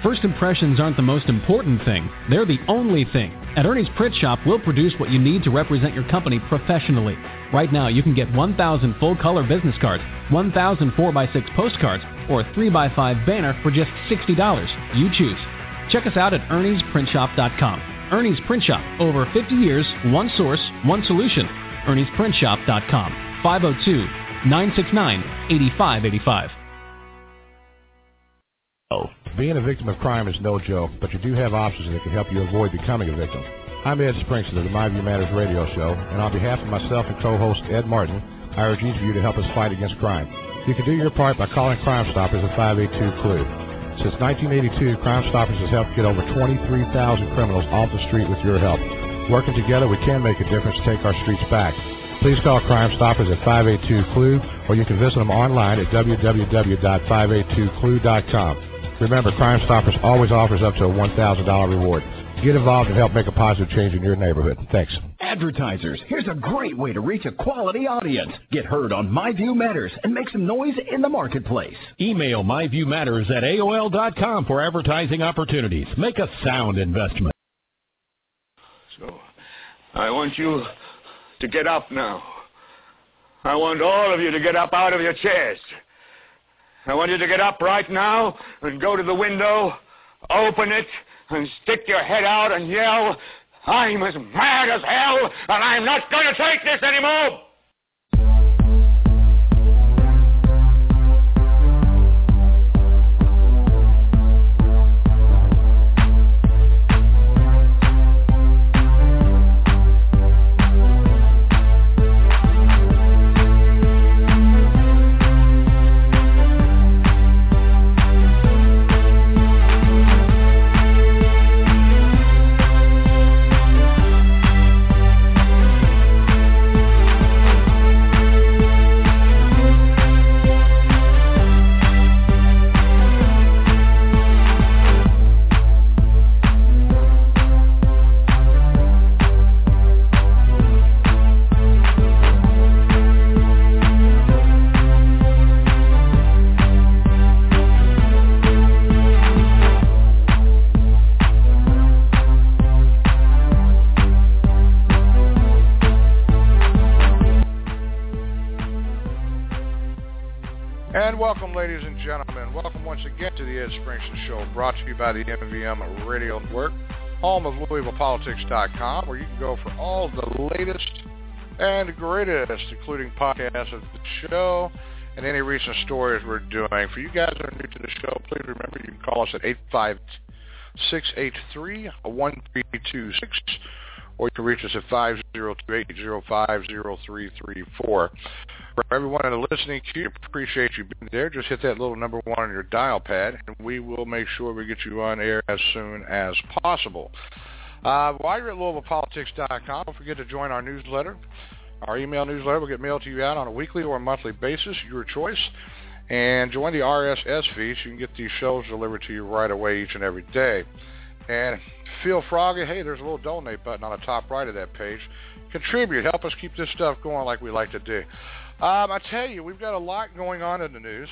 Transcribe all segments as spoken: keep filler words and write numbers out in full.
First impressions aren't the most important thing. They're the only thing. At Ernie's Print Shop, we'll produce what you need to represent your company professionally. Right now, you can get one thousand full-color business cards, one thousand four by six postcards, or a three by five banner for just sixty dollars. You choose. Check us out at ernies print shop dot com. Ernie's Print Shop. Over fifty years, one source, one solution. ernies print shop dot com. five oh two, nine six nine, eight five eight five. Being a victim of crime is no joke, but you do have options that can help you avoid becoming a victim. I'm Ed Springston of the My View Matters radio show, and on behalf of myself and co-host Ed Martin, I urge each of you to help us fight against crime. You can do your part by calling Crime Stoppers at five eight two, C L U E. Since nineteen eighty-two, Crime Stoppers has helped get over twenty-three thousand criminals off the street with your help. Working together, we can make a difference to take our streets back. Please call Crime Stoppers at five eight two, C L U E, or you can visit them online at w w w dot five eight two c l u e dot com. Remember, Crime Stoppers always offers up to a one thousand dollars reward. Get involved and help make a positive change in your neighborhood. Thanks. Advertisers, here's a great way to reach a quality audience. Get heard on My View Matters and make some noise in the marketplace. Email myviewmatters at A O L dot com for advertising opportunities. Make a sound investment. So, I want you to get up now. I want all of you to get up out of your chairs. I want you to get up right now and go to the window, open it, and stick your head out and yell, "I'm as mad as hell, and I'm not going to take this anymore!" Welcome, ladies and gentlemen. Welcome once again to the Ed Springston Show, brought to you by the M V M Radio Network, home of Louisville Politics dot com, where you can go for all the latest and greatest, including podcasts of the show and any recent stories we're doing. For you guys that are new to the show, please remember you can call us at eight five six eight three, one three two six, or you can reach us at five oh two, eight oh five, oh three three four. For everyone in the listening queue, appreciate you being there. Just hit that little number one on your dial pad, and we will make sure we get you on air as soon as possible. Uh, while you're at Louisville Politics dot com, don't forget to join our newsletter. Our email newsletter will get mailed to you out on a weekly or a monthly basis, your choice. And join the R S S feed so you can get these shows delivered to you right away each and every day. And feel froggy, hey, there's a little donate button on the top right of that page. Contribute. Help us keep this stuff going like we like to do. Um, I tell you, we've got a lot going on in the news.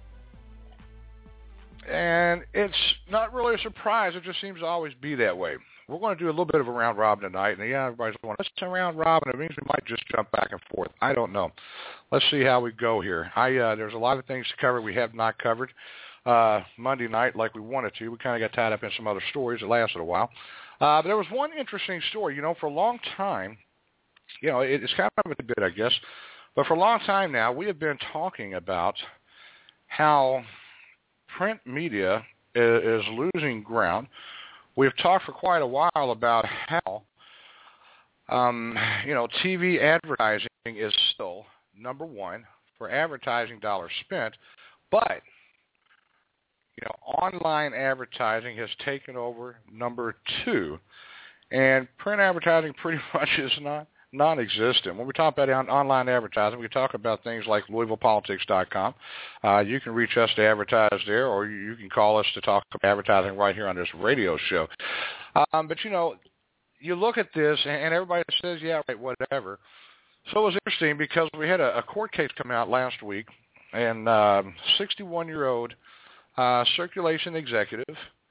And it's not really a surprise. It just seems to always be that way. We're going to do a little bit of a round robin tonight. And, yeah, everybody's going, let's do a round robin. It means we might just jump back and forth. I don't know. Let's see how we go here. I uh, There's a lot of things to cover we have not covered uh, Monday night like we wanted to. We kind of got tied up in some other stories that lasted a while. Uh, but there was one interesting story. You know, for a long time, you know, it, it's kind of a bit, I guess. But for a long time now, we have been talking about how print media is, is losing ground. We've talked for quite a while about how, um, you know, T V advertising is still number one for advertising dollars spent, but, you know, online advertising has taken over number two, and print advertising pretty much is not non-existent. When we talk about on- online advertising, we talk about things like Louisville Politics dot com. Uh, you can reach us to advertise there, or you, you can call us to talk about advertising right here on this radio show. Um, but, you know, you look at this, and, and everybody says, yeah, right, whatever. So it was interesting because we had a, a court case come out last week, and um, sixty-one-year-old uh, circulation executive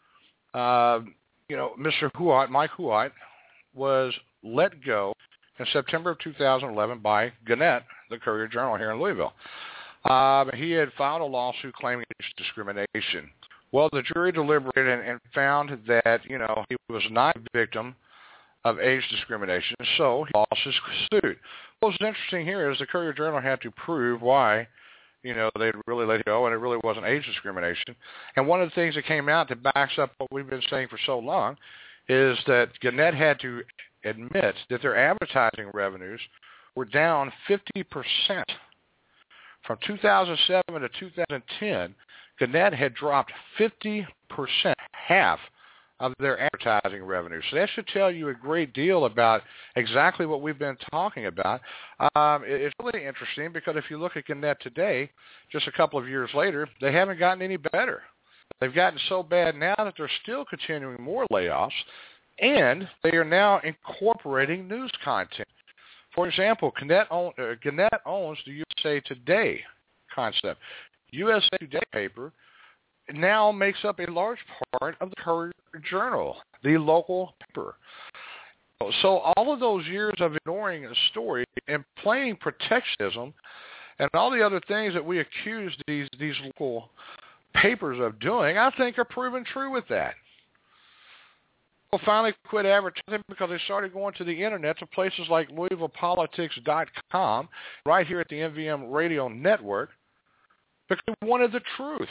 uh, you know, Mister Huot, Mike Huot, was let go in September of two thousand eleven by Gannett, the Courier-Journal here in Louisville. Uh, he had filed a lawsuit claiming discrimination. Well, the jury deliberated and, and found that, you know, he was not a victim of age discrimination, so he lost his suit. What's interesting here is the Courier-Journal had to prove why, you know, they'd really let it go, and it really wasn't age discrimination. And one of the things that came out that backs up what we've been saying for so long is that Gannett had to admit that their advertising revenues were down fifty percent. From two thousand seven to two thousand ten, Gannett had dropped fifty percent, half of their advertising revenue. So that should tell you a great deal about exactly what we've been talking about. Um, it's really interesting because if you look at Gannett today, just a couple of years later, they haven't gotten any better. They've gotten so bad now that they're still continuing more layoffs, and they are now incorporating news content. For example, Gannett, own, uh, Gannett owns the U S A Today concept. U S A Today paper now makes up a large part of the Courier-Journal, the local paper. So all of those years of ignoring a story and playing protectionism and all the other things that we accuse these, these local papers of doing, I think are proven true with that. People finally quit advertising because they started going to the Internet to places like Louisville Politics dot com, right here at the M V M Radio Network, because they wanted the truth.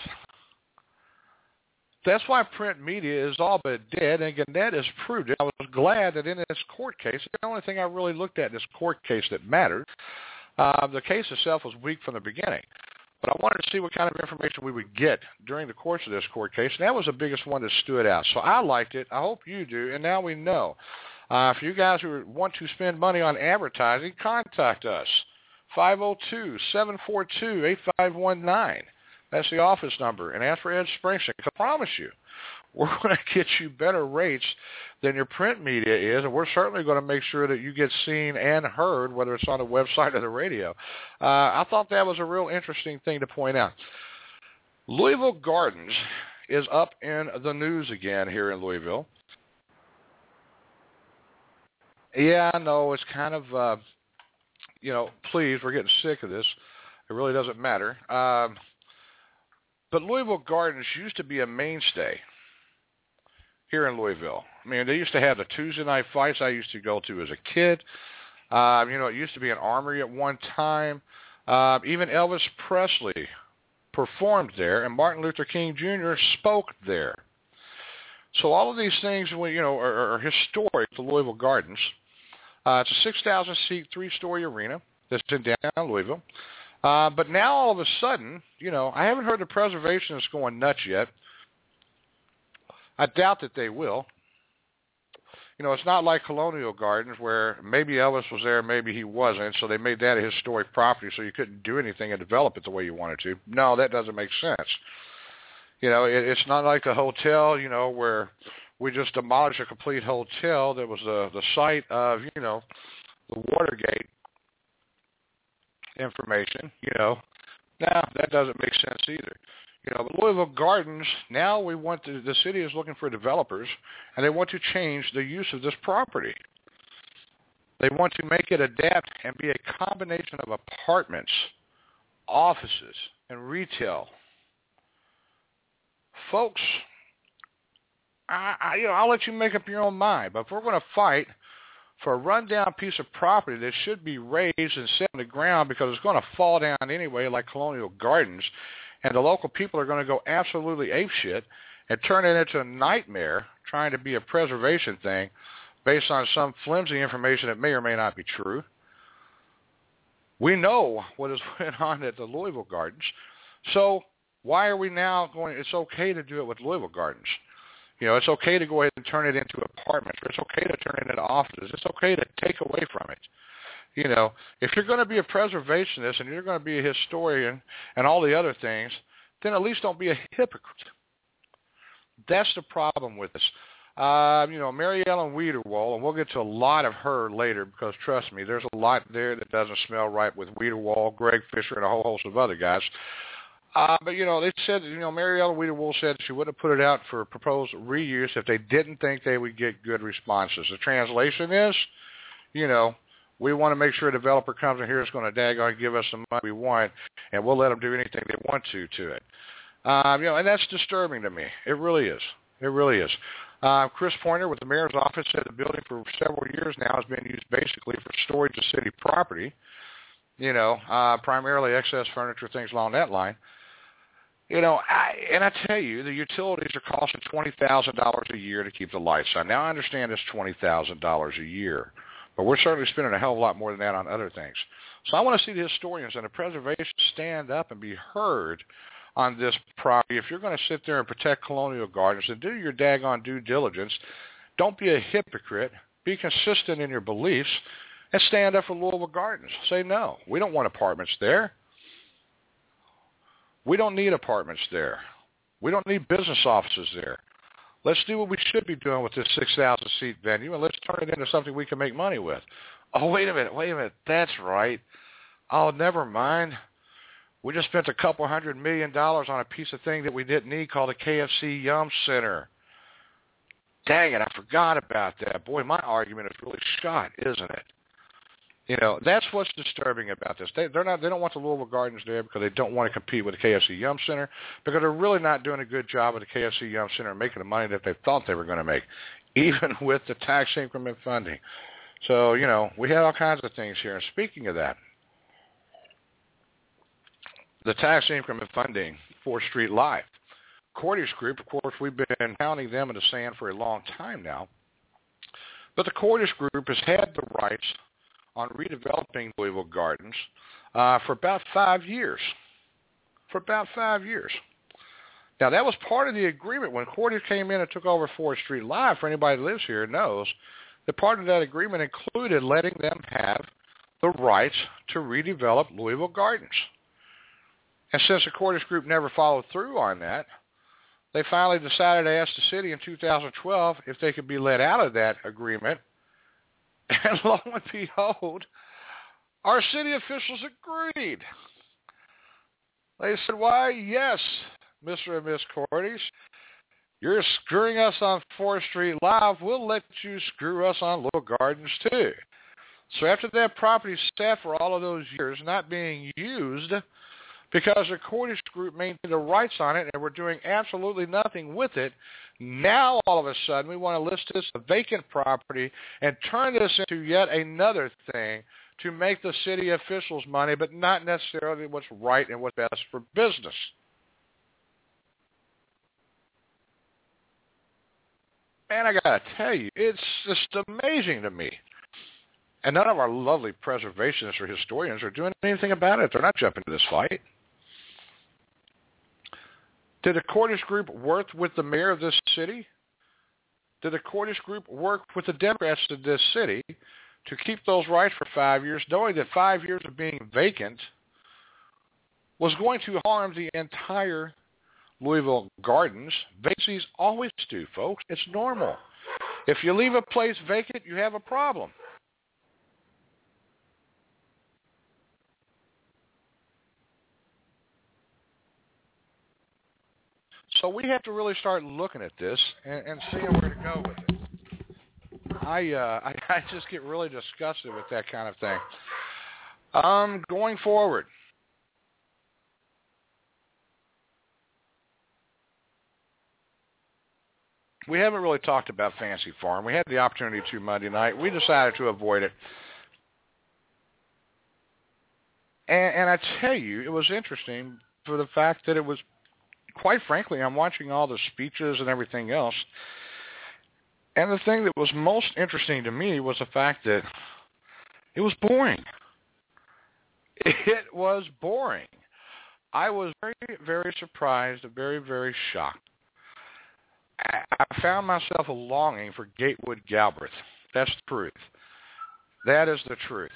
That's why print media is all but dead, and Gannett has proved it. I was glad that in this court case, the only thing I really looked at in this court case that mattered, uh, the case itself was weak from the beginning. But I wanted to see what kind of information we would get during the course of this court case, and that was the biggest one that stood out. So I liked it. I hope you do, and now we know. Uh, for you guys who want to spend money on advertising, contact us, five oh two, seven four two, eight five one nine. That's the office number, and ask for Ed Springsteen. I promise you, we're going to get you better rates than your print media is, and we're certainly going to make sure that you get seen and heard, whether it's on the website or the radio. Uh, I thought that was a real interesting thing to point out. Louisville Gardens is up in the news again here in Louisville. Yeah, I know, it's kind of, uh, you know, please, we're getting sick of this. It really doesn't matter. Um, but Louisville Gardens used to be a mainstay here in Louisville. I mean, they used to have the Tuesday night fights I used to go to as a kid. Uh, you know, it used to be an armory at one time. Uh, even Elvis Presley performed there, and Martin Luther King Junior spoke there. So all of these things, you know, are, are historic to Louisville Gardens. Uh, it's a six thousand seat, three-story arena that's in downtown Louisville. Uh, but now all of a sudden, you know, I haven't heard the preservationists going nuts yet. I doubt that they will. You know, it's not like Colonial Gardens where maybe Elvis was there, maybe he wasn't, so they made that a historic property so you couldn't do anything and develop it the way you wanted to. No, that doesn't make sense. You know, it, it's not like a hotel, you know, where we just demolished a complete hotel that was the, the site of, you know, the Watergate information, you know. No, that doesn't make sense either. You know, but Louisville Gardens, now we want to, the city is looking for developers, and they want to change the use of this property. They want to make it adapt and be a combination of apartments, offices, and retail. Folks, I, I, you know, I'll let you make up your own mind, but if we're going to fight for a rundown piece of property that should be raised and set on the ground because it's going to fall down anyway like Colonial Gardens, and the local people are going to go absolutely apeshit and turn it into a nightmare trying to be a preservation thing based on some flimsy information that may or may not be true. We know what has went on at the Louisville Gardens, so why are we now going, it's okay to do it with Louisville Gardens. You know, it's okay to go ahead and turn it into apartments. It's okay to turn it into offices. It's okay to take away from it. You know, if you're going to be a preservationist and you're going to be a historian and all the other things, then at least don't be a hypocrite. That's the problem with this. Uh, you know, Mary Ellen Wiederwall, and we'll get to a lot of her later because, trust me, there's a lot there that doesn't smell right with Wiederwall, Greg Fisher, and a whole host of other guys. Uh, but, you know, they said, you know, Mary Ellen Weeder-Wool said she wouldn't have put it out for proposed reuse if they didn't think they would get good responses. The translation is, you know, we want to make sure a developer comes in here is going to daggone give us the money we want, and we'll let them do anything they want to to it. Um, you know, and that's disturbing to me. It really is. It really is. Uh, Chris Pointer with the mayor's office said the building for several years now has been used basically for storage of city property, you know, uh, primarily excess furniture, things along that line. You know, I, and I tell you, the utilities are costing twenty thousand dollars a year to keep the lights on. Now, I understand it's twenty thousand dollars a year, but we're certainly spending a hell of a lot more than that on other things. So I want to see the historians and the preservation stand up and be heard on this property. If you're going to sit there and protect Colonial Gardens and do your daggone due diligence, don't be a hypocrite. Be consistent in your beliefs and stand up for Louisville Gardens. Say, no, we don't want apartments there. We don't need apartments there. We don't need business offices there. Let's do what we should be doing with this six thousand seat venue, and let's turn it into something we can make money with. Oh, wait a minute, wait a minute. That's right. Oh, never mind. We just spent a couple hundred million dollars on a piece of thing that we didn't need called the K F C Yum Center. Dang it, I forgot about that. Boy, my argument is really shot, isn't it? You know, that's what's disturbing about this. They, they're not, they don't want the Louisville Gardens there because they don't want to compete with the K F C Yum Center, because they're really not doing a good job with the K F C Yum Center and making the money that they thought they were going to make, even with the tax increment funding. So, you know, we had all kinds of things here. And speaking of that, the tax increment funding, fourth Street Live. Cordish Group, of course, we've been pounding them in the sand for a long time now. But the Cordish Group has had the rights on redeveloping Louisville Gardens uh, for about five years. For about five years. Now, that was part of the agreement. When Cordish came in and took over fourth Street Live, for anybody who lives here knows, that part of that agreement included letting them have the rights to redevelop Louisville Gardens. And since the Cordish Group never followed through on that, they finally decided to ask the city in two thousand twelve if they could be let out of that agreement. And lo and behold, our city officials agreed. They said, why, yes, Mister and Miss Cordish, you're screwing us on fourth Street Live. We'll let you screw us on Louisville Gardens, too. So after that property sat for all of those years not being used, because the Cordish Group maintained the rights on it and we're doing absolutely nothing with it, now all of a sudden we want to list this a vacant property and turn this into yet another thing to make the city officials money, but not necessarily what's right and what's best for business. Man, I got to tell you, it's just amazing to me. And none of our lovely preservationists or historians are doing anything about it. They're not jumping to this fight. Did the Cordish Group work with the mayor of this city? Did the Cordish Group work with the Democrats of this city to keep those rights for five years, knowing that five years of being vacant was going to harm the entire Louisville Gardens? Vacancies always do, folks. It's normal. If you leave a place vacant, you have a problem. So we have to really start looking at this and, and seeing where to go with it. I, uh, I I just get really disgusted with that kind of thing. Um, going forward, we haven't really talked about Fancy Farm. We had the opportunity to Monday night. We decided to avoid it. And, and I tell you, it was interesting for the fact that it was, quite frankly, I'm watching all the speeches and everything else. And the thing that was most interesting to me was the fact that it was boring. It was boring. I was very, very surprised and very, very shocked. I found myself a longing for Gatewood Galbraith. That's the truth. That is the truth.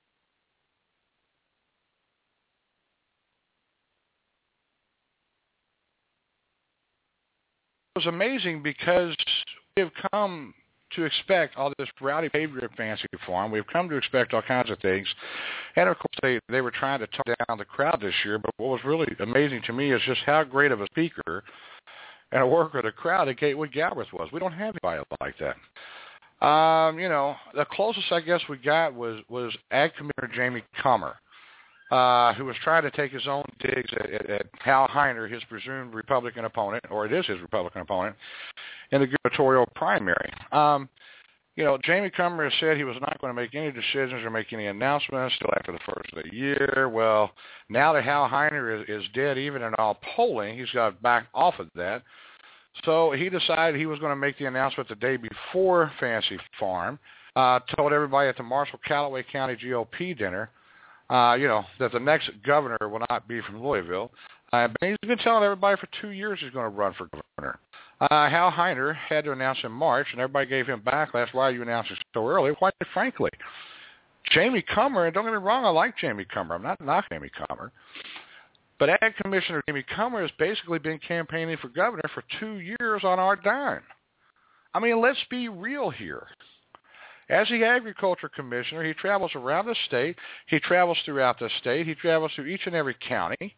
It was amazing because we have come to expect all this rowdy behavior at Fancy Farm. We've come to expect all kinds of things. And, of course, they, they were trying to tone down the crowd this year, but what was really amazing to me is just how great of a speaker and a worker of the crowd that Gatewood Galbraith was. We don't have anybody like that. Um, you know, the closest I guess we got was, was Ag Commissioner Jamie Comer, uh, who was trying to take his own digs at, at, at Hal Heiner, his presumed Republican opponent, or it is his Republican opponent, in the gubernatorial primary. Um, you know, Jamie Comer has said he was not going to make any decisions or make any announcements until after the first of the year. Well, now that Hal Heiner is, is dead, even in all polling, he's got back off of that. So he decided he was going to make the announcement the day before Fancy Farm, uh, told everybody at the Marshall Callaway County G O P dinner, uh, you know, that the next governor will not be from Louisville. Uh, but he's been telling everybody for two years he's going to run for governor. Uh, Hal Heiner had to announce in March, and everybody gave him backlash. Why are you announcing so early? Quite frankly, Jamie Comer, and don't get me wrong, I like Jamie Comer. I'm not knocking Jamie Comer. But Ag Commissioner Jamie Comer has basically been campaigning for governor for two years on our dime. I mean, let's be real here. As the Agriculture Commissioner, he travels around the state. He travels throughout the state. He travels through each and every county.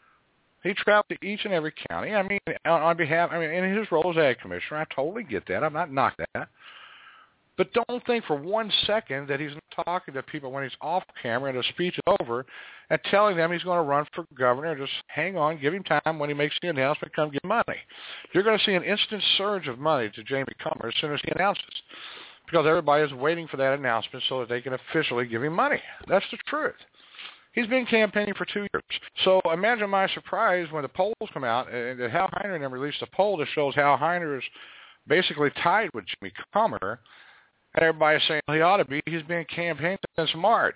He travels to each and every county. I mean, on, on behalf, I mean, in his role as Ag Commissioner, I totally get that. I'm not knocking that. But don't think for one second that he's not talking to people when he's off camera and the speech is over and telling them he's going to run for governor. Just hang on, give him time. When he makes the announcement, come get money. You're going to see an instant surge of money to Jamie Comer as soon as he announces, because everybody is waiting for that announcement so that they can officially give him money. That's the truth. He's been campaigning for two years. So imagine my surprise when the polls come out and Hal Heiner and them released a poll that shows Hal Heiner is basically tied with Jamie Comer. And everybody's saying he ought to be. He's been campaigning since March.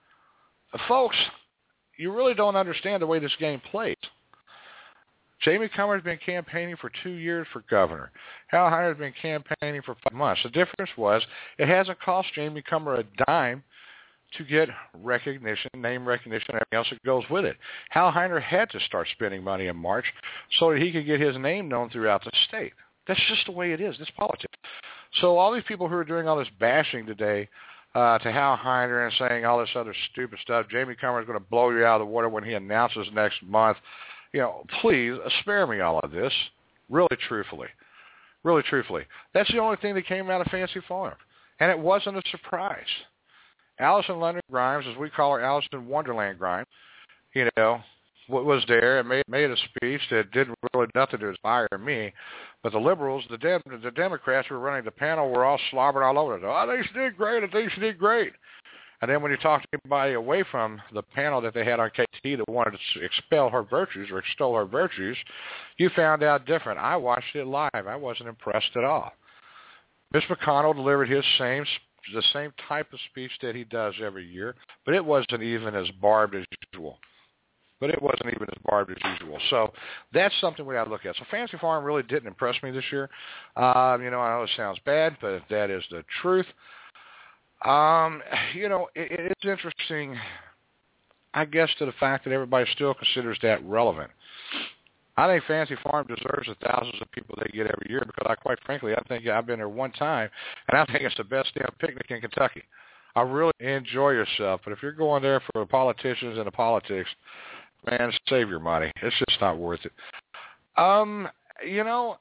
Uh, folks, you really don't understand the way this game plays. Jamie Comer has been campaigning for two years for governor. Hal Heiner has been campaigning for five months. The difference was it hasn't cost Jamie Comer a dime to get recognition, name recognition, and everything else that goes with it. Hal Heiner had to start spending money in March so that he could get his name known throughout the state. That's just the way it is. It's politics. So all these people who are doing all this bashing today uh, to Hal Heiner and saying all this other stupid stuff, Jamie Comer is going to blow you out of the water when he announces next month, you know, please spare me all of this, really truthfully. Really truthfully. That's the only thing that came out of Fancy Farm, and it wasn't a surprise. Allison London Grimes, as we call her, Allison Wonderland Grimes, you know, was there and made, made a speech that didn't really nothing to inspire me. But the liberals, the Dem- the Democrats who were running the panel were all slobbering all over it. Oh, I think she did great. I think she did great. And then when you talk to anybody away from the panel that they had on K T that wanted to expel her virtues or extol her virtues, you found out different. I watched it live. I wasn't impressed at all. Mitch McConnell delivered his same the same type of speech that he does every year, but it wasn't even as barbed as usual. But it wasn't even as barbed as usual. So that's something we got to look at. So Fancy Farm really didn't impress me this year. Um, you know, I know it sounds bad, but that is the truth. Um, you know, it, it's interesting, I guess, to the fact that everybody still considers that relevant. I think Fancy Farm deserves the thousands of people they get every year because, I quite frankly, I think I've been there one time, and I think it's the best damn picnic in Kentucky. I really enjoy yourself, but if you're going there for the politicians and the politics, man, save your money. It's just not worth it. Um, you know,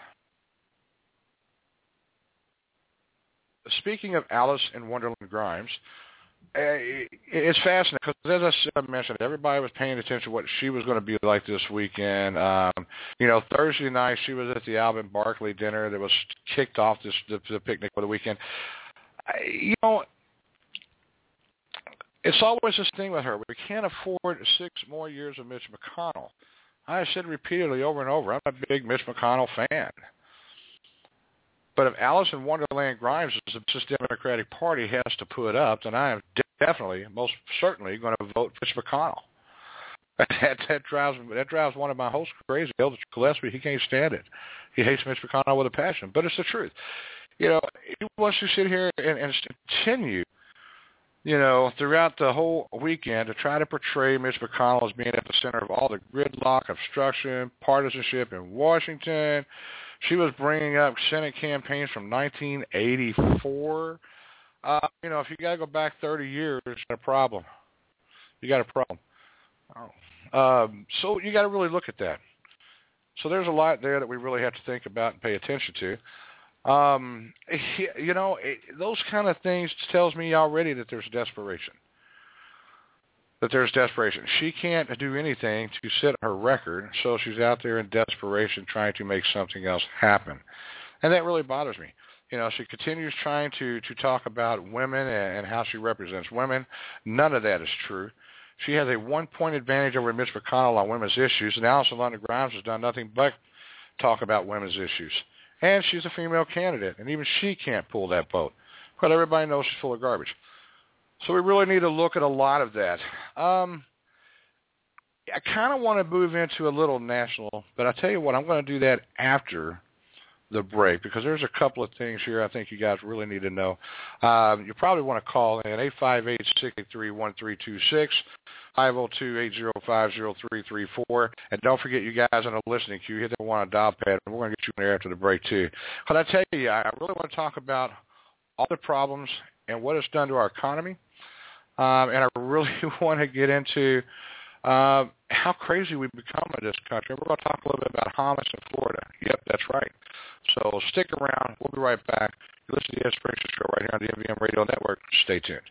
speaking of Alice in Wonderland Grimes, it's fascinating because, as I mentioned, everybody was paying attention to what she was going to be like this weekend. Um, you know, Thursday night she was at the Alvin Barkley dinner that was kicked off this the, the picnic for the weekend. I, you know, it's always this thing with her. We can't afford six more years of Mitch McConnell. I said repeatedly over and over, I'm a big Mitch McConnell fan. But if Alice in Wonderland Grimes is the Democratic Party has to put up, then I am definitely, most certainly, going to vote for Mitch McConnell. That, that drives that drives one of my hosts crazy. Elder Gillespie, he can't stand it. He hates Mitch McConnell with a passion. But it's the truth. You know, he wants to sit here and, and continue, you know, throughout the whole weekend to try to portray Mitch McConnell as being at the center of all the gridlock, obstruction, partisanship in Washington. She was bringing up Senate campaigns from nineteen eighty-four. Uh, you know, if you got to go back thirty years, it's a problem. you got a problem. Oh. Um, so you got to really look at that. So there's a lot there that we really have to think about and pay attention to. Um, you know, it, those kind of things tells me already that there's desperation. That there's desperation. She can't do anything to set her record, so she's out there in desperation trying to make something else happen. And that really bothers me. You know, she continues trying to, to talk about women and, and how she represents women. None of that is true. She has a one-point advantage over Mitch McConnell on women's issues, and Alison London Grimes has done nothing but talk about women's issues. And she's a female candidate, and even she can't pull that boat. But everybody knows she's full of garbage. So we really need to look at a lot of that. Um, I kind of want to move into a little national, but I tell you what, I'm going to do that after the break because there's a couple of things here I think you guys really need to know. Um, you probably want to call in eight five eight, six eight three, one three two six, five oh two, eight oh five, oh three three four. And don't forget, you guys in the listening queue, hit that one on dial pad, and we're going to get you in there after the break too. But I tell you, I really want to talk about all the problems and what it's done to our economy. Um, and I really want to get into uh, how crazy we've become in this country. We're going to talk a little bit about Hamas in Florida. Yep, that's right. So stick around. We'll be right back. You listen to the Ed Springston Show right here on the M V M Radio Network. Stay tuned.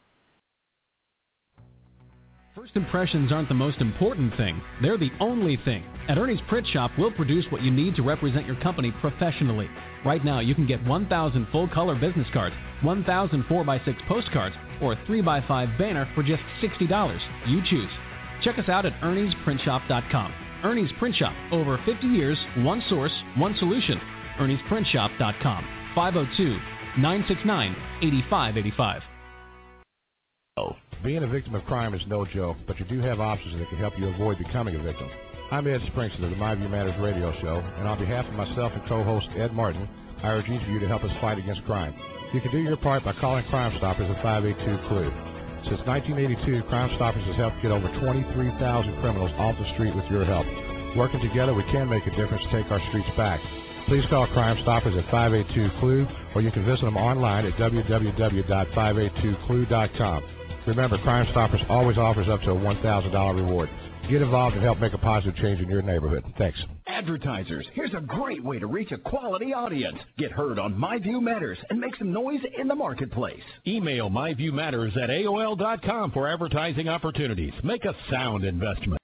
First impressions aren't the most important thing. They're the only thing. At Ernie's Print Shop, we'll produce what you need to represent your company professionally. Right now, you can get one thousand full-color business cards, one thousand four by six postcards, or a three by five banner for just sixty dollars. You choose. Check us out at Ernie's Print Shop dot com. Ernie's Print Shop. Over fifty years, one source, one solution. Ernie's Print Shop dot com. five oh two, nine six nine, eight five eight five. Being a victim of crime is no joke, but you do have options that can help you avoid becoming a victim. I'm Ed Springston of the My View Matters radio show, and on behalf of myself and co-host Ed Martin, I urge each of you to help us fight against crime. You can do your part by calling Crime Stoppers at five eight two, C L U E. Since nineteen eighty-two, Crime Stoppers has helped get over twenty-three thousand criminals off the street with your help. Working together, we can make a difference to take our streets back. Please call Crime Stoppers at five eight two, C L U E, or you can visit them online at w w w dot five eight two C L U E dot com. Remember, Crime Stoppers always offers up to a one thousand dollars reward. Get involved and help make a positive change in your neighborhood. Thanks. Advertisers, here's a great way to reach a quality audience. Get heard on My View Matters and make some noise in the marketplace. Email myviewmatters at A O L dot com for advertising opportunities. Make a sound investment.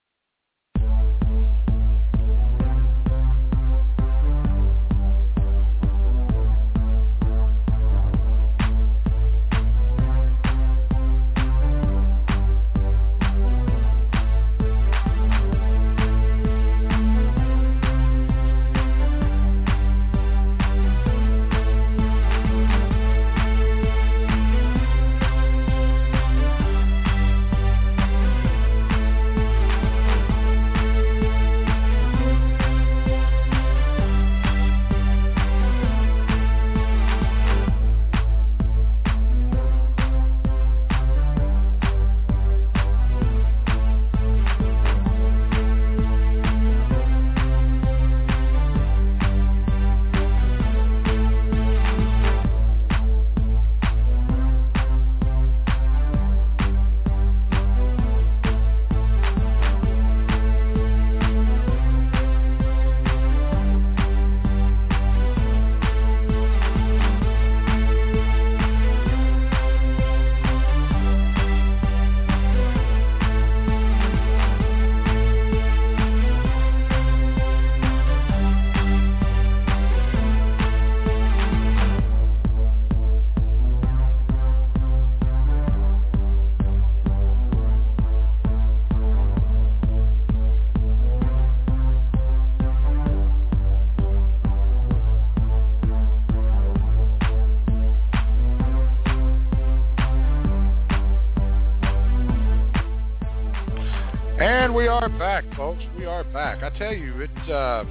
And we are back, folks. We are back. I tell you, it uh,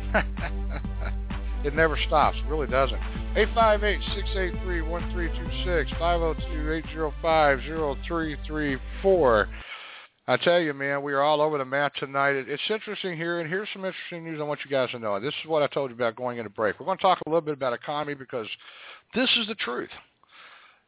it never stops. It really doesn't. eight five eight, six eight three, one three two six, five oh two, eight oh five, oh three three four. I tell you, man, we are all over the map tonight. It, it's interesting here, and here's some interesting news I want you guys to know. This is what I told you about going into break. We're going to talk a little bit about economy because this is the truth.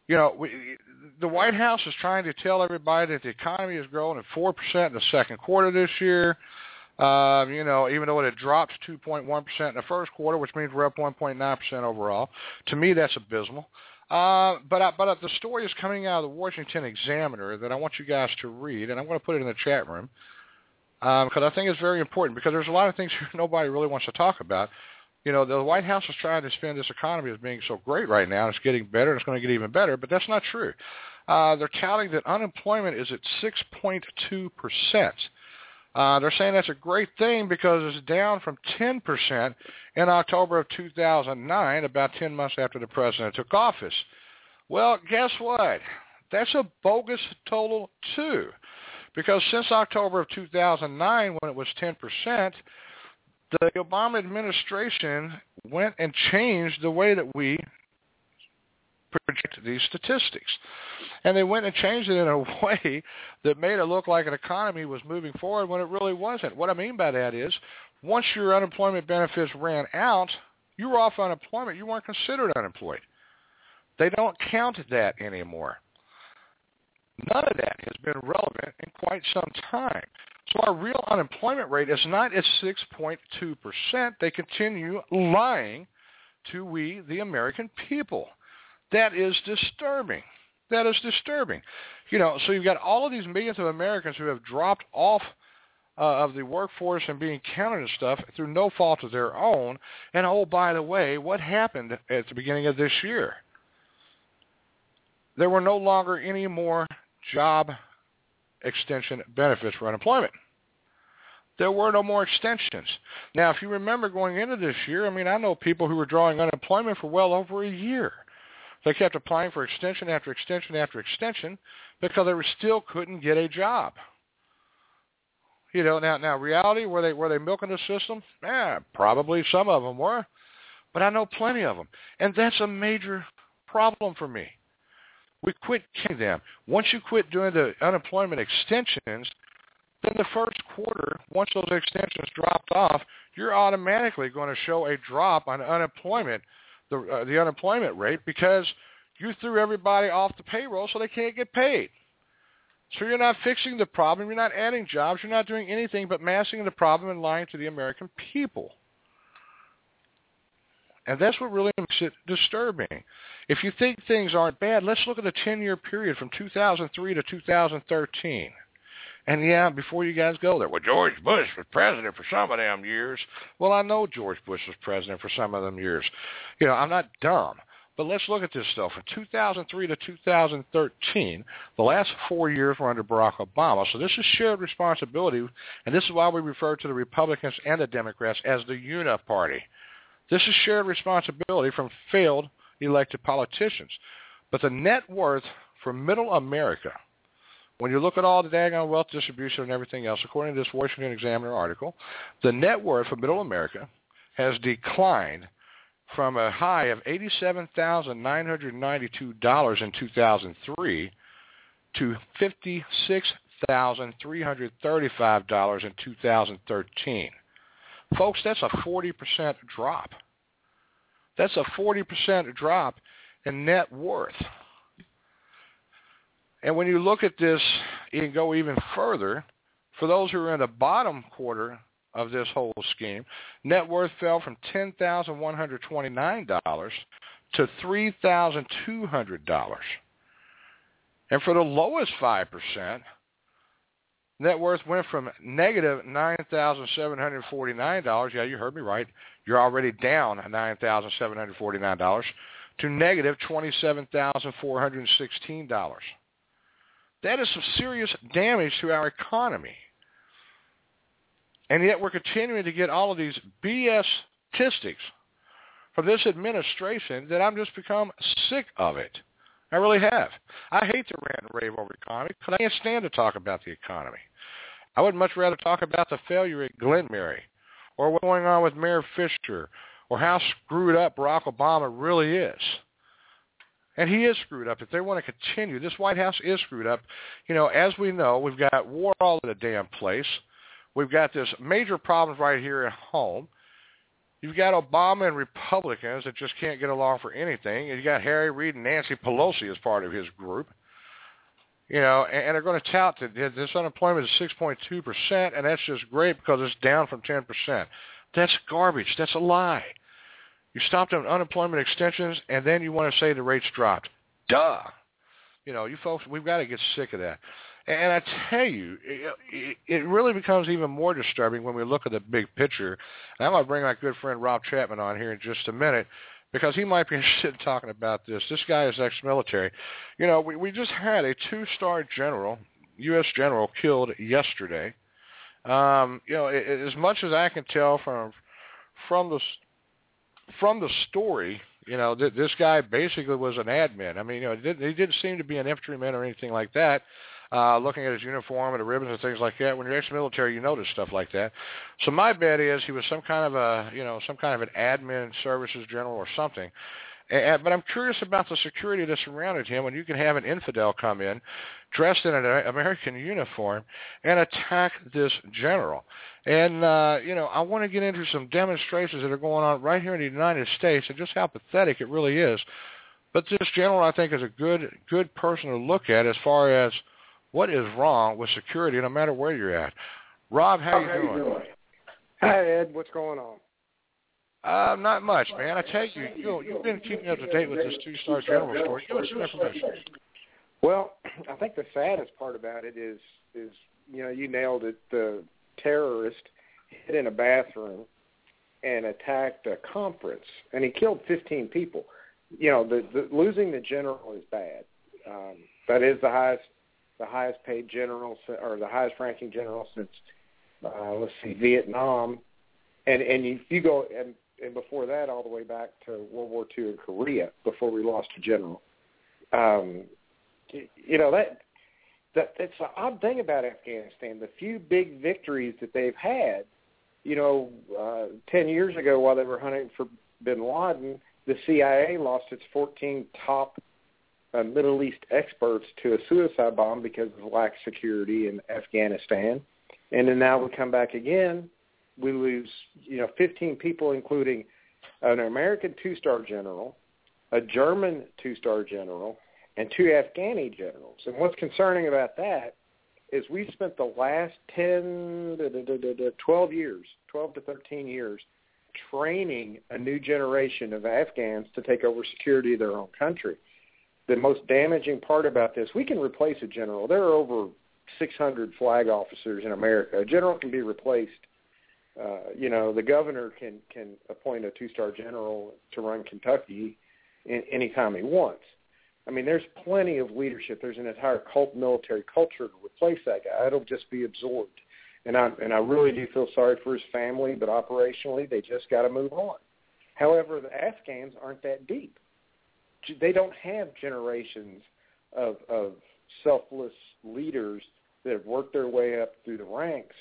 you know, we, the White House is trying to tell everybody that the economy is growing at four percent in the second quarter this year. Uh, you know, even though it had dropped two point one percent in the first quarter, which means we're up one point nine percent overall. To me, that's abysmal. Uh, but I, but uh, the story is coming out of the Washington Examiner that I want you guys to read, and I'm going to put it in the chat room because um, I think it's very important because there's a lot of things nobody really wants to talk about. You know, the White House is trying to spin this economy as being so great right now. It's getting better. And it's going to get even better, but that's not true. Uh, they're touting that unemployment is at six point two percent. Uh, they're saying that's a great thing because it's down from ten percent in October of two thousand nine, about ten months after the president took office. Well, guess what? That's a bogus total, too, because since October of two thousand nine, when it was ten percent, the Obama administration went and changed the way that we project these statistics. And they went and changed it in a way that made it look like an economy was moving forward when it really wasn't. What I mean by that is, once your unemployment benefits ran out, you were off unemployment. You weren't considered unemployed. They don't count that anymore. None of that has been relevant in quite some time. So our real unemployment rate is not at six point two percent. They continue lying to we, the American people. That is disturbing. That is disturbing. You know, so you've got all of these millions of Americans who have dropped off uh, of the workforce and being counted and stuff through no fault of their own. And, oh, by the way, what happened at the beginning of this year? There were no longer any more job extension benefits for unemployment. There were no more extensions. Now, if you remember going into this year, I mean, I know people who were drawing unemployment for well over a year. They kept applying for extension after extension after extension because they were still couldn't get a job. You know, now, now reality, were they were they milking the system? Yeah, probably some of them were, but I know plenty of them, and that's a major problem for me. We quit killing them. Once you quit doing the unemployment extensions, then the first quarter, once those extensions dropped off, you're automatically going to show a drop on unemployment. The, uh, the unemployment rate because you threw everybody off the payroll so they can't get paid. So you're not fixing the problem. You're not adding jobs. You're not doing anything but masking the problem and lying to the American people. And that's what really makes it disturbing. If you think things aren't bad, let's look at the ten-year period from two thousand three to two thousand thirteen. And, yeah, before you guys go there, well, George Bush was president for some of them years. Well, I know George Bush was president for some of them years. You know, I'm not dumb. But let's look at this, though. From two thousand three to two thousand thirteen, the last four years were under Barack Obama. So this is shared responsibility, and this is why we refer to the Republicans and the Democrats as the Uniparty. This is shared responsibility from failed elected politicians. But the net worth for middle America, when you look at all the daggone wealth distribution and everything else, according to this Washington Examiner article, the net worth for middle America has declined from a high of eighty-seven thousand nine hundred ninety-two dollars in two thousand three to fifty-six thousand three hundred thirty-five dollars in two thousand thirteen. Folks, that's a forty percent drop. That's a forty percent drop in net worth. And when you look at this, you can go even further. For those who are in the bottom quarter of this whole scheme, net worth fell from ten thousand one hundred twenty-nine dollars to three thousand two hundred dollars. And for the lowest five percent, net worth went from negative nine thousand seven hundred forty-nine dollars, yeah, you heard me right, you're already down nine thousand seven hundred forty-nine dollars, to negative twenty-seven thousand four hundred sixteen dollars. That is some serious damage to our economy. And yet we're continuing to get all of these B S statistics from this administration that I'm just become sick of it. I really have. I hate to rant and rave over the economy because I can't stand to talk about the economy. I would much rather talk about the failure at Glenmary or what's going on with Mayor Fisher or how screwed up Barack Obama really is. And he is screwed up. If they want to continue, this White House is screwed up. You know, as we know, we've got war all over the damn place. We've got this major problems right here at home. You've got Obama and Republicans that just can't get along for anything. And you got Harry Reid and Nancy Pelosi as part of his group. You know, and, and they're going to tout that this unemployment is six point two percent, and that's just great because it's down from ten percent. That's garbage. That's a lie. You stopped on unemployment extensions, and then you want to say the rates dropped. Duh. You know, you folks, we've got to get sick of that. And I tell you, it, it really becomes even more disturbing when we look at the big picture. And I'm going to bring my good friend Rob Chapman on here in just a minute because he might be interested in talking about this. This guy is ex-military. You know, we, we just had a two-star general, U S general, killed yesterday. Um, you know, it, it, as much as I can tell from from the from the story, you know, th- this guy basically was an admin. I mean, you know, he didn't, he didn't seem to be an infantryman or anything like that. Uh, looking at his uniform and the ribbons and things like that, when you're ex-military, you notice stuff like that. So my bet is he was some kind of a, you know, some kind of an admin services general or something. And, but I'm curious about the security that surrounded him when you can have an infidel come in, dressed in an American uniform, and attack this general. And, uh, you know, I want to get into some demonstrations that are going on right here in the United States and just how pathetic it really is. But this general, I think, is a good, good person to look at as far as what is wrong with security no matter where you're at. Rob, how, how you doing? doing? Hi, Ed. What's going on? Uh, not much, man. I tell you, you, you've been keeping up to date with this two-star general story. Give us some information. Well, I think the saddest part about it is, is you know, you nailed it. The terrorist hid in a bathroom and attacked a conference, and he killed fifteen people. You know, the, the losing the general is bad. Um, that is the highest the highest paid general, or the highest ranking general since, uh, let's see, Vietnam. And and you, you go, and, and before that, all the way back to World War Two in Korea, before we lost a general. Um, you, you know, that, that that's the odd thing about Afghanistan. The few big victories that they've had, you know, uh, ten years ago while they were hunting for bin Laden, the C I A lost its fourteen top Uh, Middle East experts to a suicide bomb because of lack of security in Afghanistan. And then now we come back again, we lose, you know, fifteen people, including an American two-star general, a German two-star general, and two Afghani generals. And what's concerning about that is we've spent the last ten, twelve years, twelve to thirteen years, training a new generation of Afghans to take over security of their own country. The most damaging part about this, we can replace a general. There are over six hundred flag officers in America. A general can be replaced. Uh, you know, the governor can, can appoint a two-star general to run Kentucky in, anytime he wants. I mean, there's plenty of leadership. There's an entire cult military culture to replace that guy. It'll just be absorbed. And I, and I really do feel sorry for his family, but operationally they just got to move on. However, the Afghans aren't that deep. They don't have generations of, of selfless leaders that have worked their way up through the ranks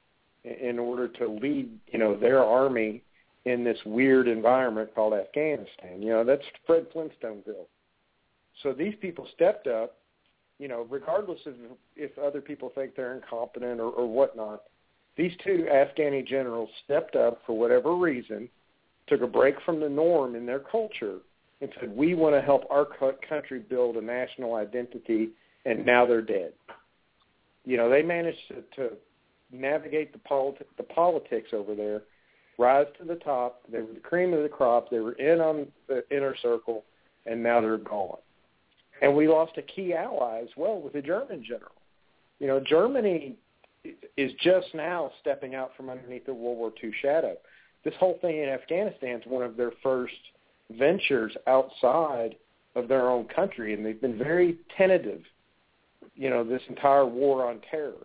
in order to lead, you know, their army in this weird environment called Afghanistan. You know, that's Fred Flintstonesville. So these people stepped up, you know, regardless of if other people think they're incompetent or, or whatnot. These two Afghani generals stepped up for whatever reason, took a break from the norm in their culture, and said, we want to help our country build a national identity, and now they're dead. You know, they managed to, to navigate the, politi- the politics over there, rise to the top. They were the cream of the crop. They were in on the inner circle, and now they're gone. And we lost a key ally as well with the German general. You know, Germany is just now stepping out from underneath the World War Two shadow. This whole thing in Afghanistan is one of their first ventures outside of their own country, and they've been very tentative, you know, this entire war on terror.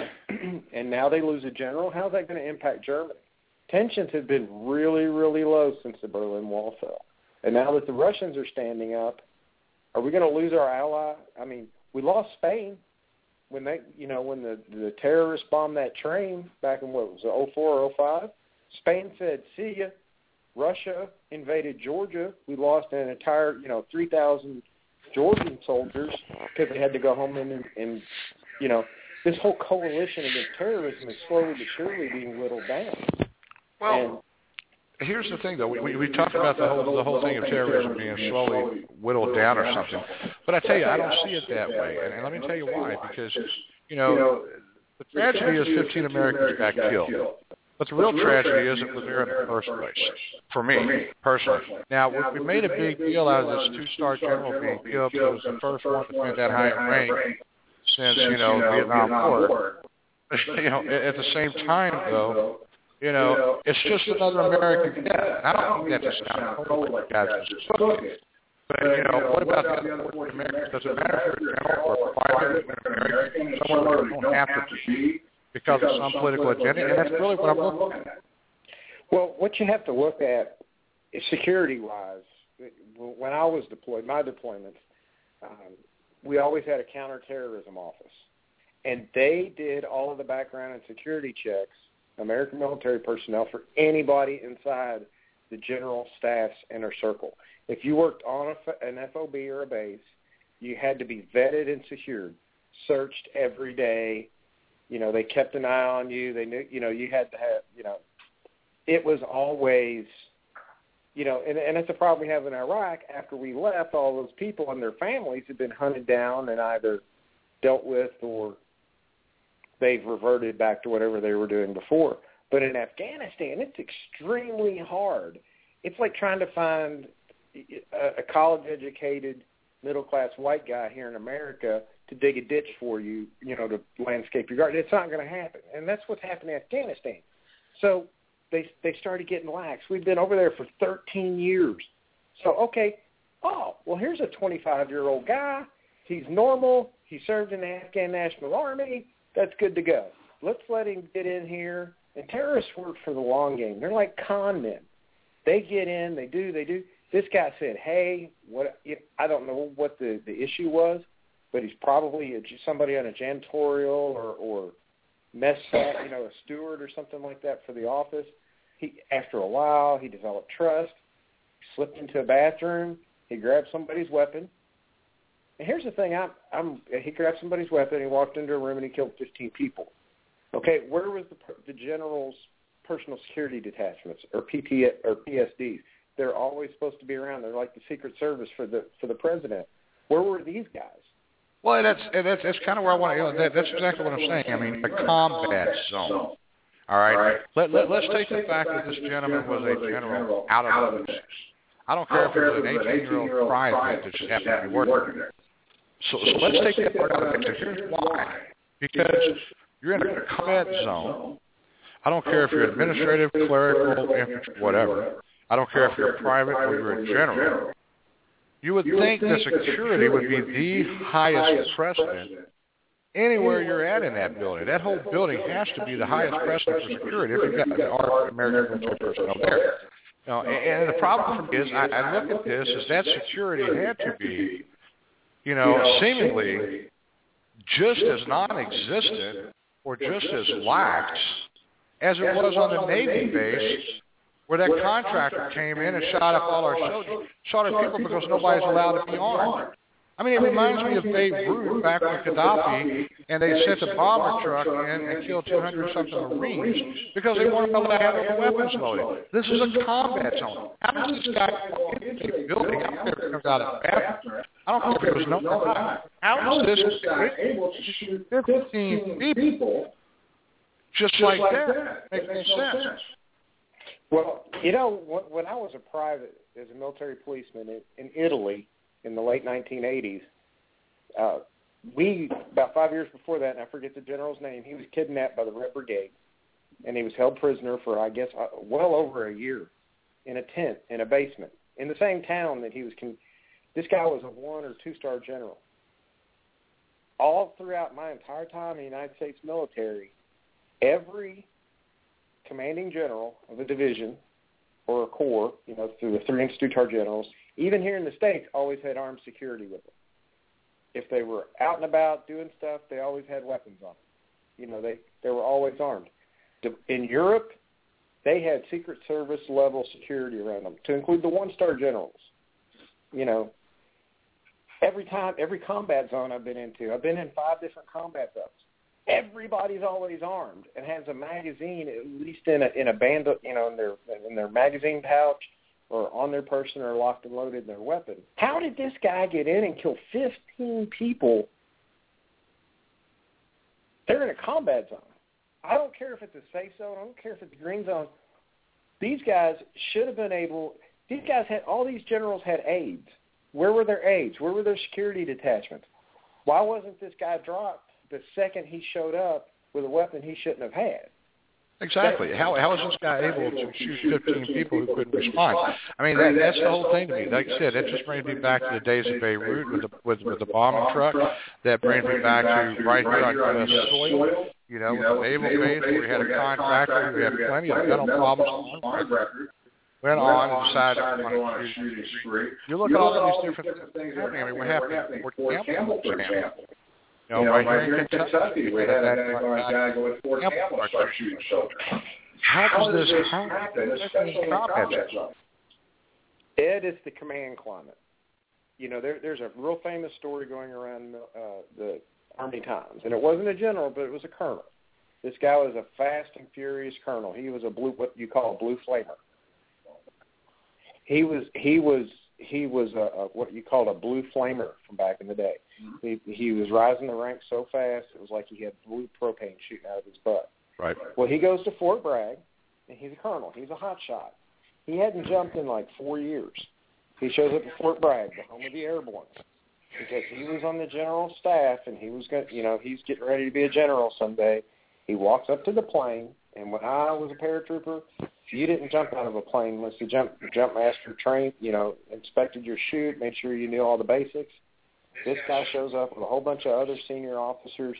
And now they lose a general. How's that going to impact Germany? Tensions have been really, really low since the Berlin Wall fell. And now that the Russians are standing up, are we going to lose our ally? I mean, we lost Spain when they, you know, when the, the terrorists bombed that train back in, what was it, oh four or oh five? Spain said, see ya. Russia invaded Georgia. We lost an entire, you know, three thousand Georgian soldiers because they had to go home and, and, you know, this whole coalition against terrorism is slowly but surely being whittled down. Well, and, here's the thing, though. We, we we talked about the whole the whole thing of terrorism being slowly whittled down or something. But I tell you, I don't see it that way. And, and let me tell you why. Because, you know, the tragedy is fifteen Americans got killed. But the real tragedy is it was there in the first place, for me, personally. Now, we, we made a big deal out of this two-star general being killed because it was the first one to been that high in rank since, you know, the Vietnam War. You know, at the same time, though, you know, it's just another American death. I don't think that's a sound like guys But, you know, what about the other fourteen Americans? Does it matter if you're a general or a private American, someone where you don't have to be because of some political agenda? And that's really what I'm looking at. Well, what you have to look at is security-wise. When I was deployed, my deployments, um, we always had a counterterrorism office. And they did all of the background and security checks, American military personnel, for anybody inside the general staff's inner circle. If you worked on a, an F O B or a base, you had to be vetted and secured, searched every day. You know, they kept an eye on you. They knew, you know, you had to have, you know, it was always, you know, and, and that's the problem we have in Iraq. After we left, all those people and their families had been hunted down and either dealt with or they've reverted back to whatever they were doing before. But in Afghanistan, it's extremely hard. It's like trying to find a, a college-educated, middle-class white guy here in America to dig a ditch for you, you know, to landscape your garden. It's not going to happen. And that's what's happened in Afghanistan. So they they started getting lax. We've been over there for thirteen years. So, okay, oh, well, here's a twenty-five-year-old guy. He's normal. He served in the Afghan National Army. That's good to go. Let's let him get in here. And terrorists work for the long game. They're like con men. They get in, they do, they do. This guy said, hey, what? I don't know what the, the issue was, but he's probably a, somebody on a janitorial or, or mess staff, you know, a steward or something like that for the office. He, after a while, he developed trust. He slipped into a bathroom. He grabbed somebody's weapon. And here's the thing, I'm, I'm, he grabbed somebody's weapon, he walked into a room, and he killed fifteen people. Okay, where was the, the general's personal security detachments or P T or P S Ds? They're always supposed to be around. They're like the Secret Service for the for the president. Where were these guys? Well, that's that's, that's kind of where I want to. You know, that, that's exactly what I'm saying. I mean, the combat zone. All right. Let, let, let's take the fact that this gentleman was a general out of the mix. I don't care if it was an eighteen-year-old private that just happened to be working there. So, so let's take that part out of the picture. Here's why. Because you're in a combat zone. I don't care if you're administrative, clerical, infantry, whatever. I don't care if you're a private or you're a general. You would think that security would be the highest precedent anywhere you're at in that building. That whole building has to be the highest precedent for security if you've got our American military personnel there. You know, and, and the problem is, I, I look at this as that security had to be, you know, seemingly just as non-existent or just as lax as it was on the Navy base where that contractor came in and shot up all our soldiers, shot at people because nobody's allowed to be armed. I mean, it reminds me of Babe Ruth back when Gaddafi and they sent a bomber truck in and killed two hundred something Marines because they weren't allowed to have their weapons loaded. This is a combat zone. How does this guy walk into a building? I don't care if it comes out of the bathroom. I don't care if it was no one. How is this guy able to shoot fifteen people just like that? Makes no sense. Well, you know, when I was a private as a military policeman in, in Italy in the late nineteen eighties, uh, we, about five years before that, and I forget the general's name, he was kidnapped by the Red Brigade, and he was held prisoner for, I guess, uh, well over a year in a tent in a basement in the same town that he was con- – this guy was a one- or two-star general. All throughout my entire time in the United States military, every commanding general of a division or a corps, you know, through the three and two-star generals, even here in the States, always had armed security with them. If they were out and about doing stuff, they always had weapons on them. You know, they, they were always armed. In Europe, they had Secret Service level security around them, to include the one-star generals. You know, every time, every combat zone I've been into, I've been in five different combat zones. everybody's always armed and has a magazine, at least in a in a band, you know, in their in their magazine pouch or on their person or locked and loaded in their weapon. How did this guy get in and kill fifteen people? They're in a combat zone. I don't care if it's a safe zone. I don't care if it's a green zone. These guys should have been able – these guys had – all these generals had aides. Where were their aides? Where were their security detachments? Why wasn't this guy dropped the second he showed up with a weapon he shouldn't have had? Exactly. How how is this guy able to shoot fifteen people who couldn't respond? I mean, that, that's the whole thing to me. Like I said, that just brings me back to the days of Beirut with the with, with the bombing truck. That brings me back to right here on U S soil. You know, with the naval base where we had a contractor who had plenty of mental problems on record. Went on and decided to go on a shooting spree. You look at all of these different things happening. I mean, what happened at Fort Campbell, for example. You know, you know, right, right here in Kentucky, Kentucky we had that guy go to Fort Campbell and start shooting soldiers. How does this happen, especially in combat zones? Ed, it's the command climate. You know, there, there's a real famous story going around uh, the Army Times, and it wasn't a general, but it was a colonel. This guy was a fast and furious colonel. He was a blue, what you call a blue flamer. He was, he was, he was a, a what you called a blue flamer from back in the day. He, he was rising the ranks so fast, it was like he had blue propane shooting out of his butt. Right. Well, he goes to Fort Bragg, and he's a colonel. He's a hot shot. He hadn't jumped in like four years. He shows up at Fort Bragg, the home of the airborne, because he was on the general staff, and he was going, you know, he's getting ready to be a general someday. He walks up to the plane, and when I was a paratrooper, you didn't jump out of a plane unless the jump jump master trained, you know, inspected your chute, made sure you knew all the basics. This guy shows up with a whole bunch of other senior officers.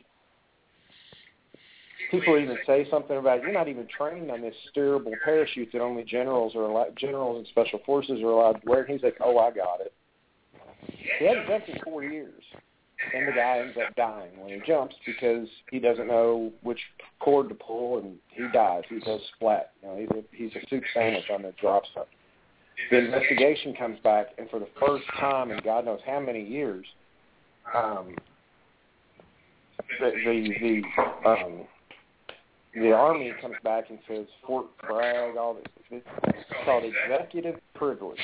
People even say something about, you're not even trained on this steerable parachute that only generals are allowed, generals and special forces are allowed to wear. And he's like, oh, I got it. He hadn't jumped in four years. And the guy ends up dying when he jumps because he doesn't know which cord to pull, and he dies. He goes splat. You know, he's a, he's a soup sandwich on the drop zone. The investigation comes back, and for the first time in God knows how many years, um, the the the, um, the Army comes back and says Fort Bragg, all this. It's called executive privilege.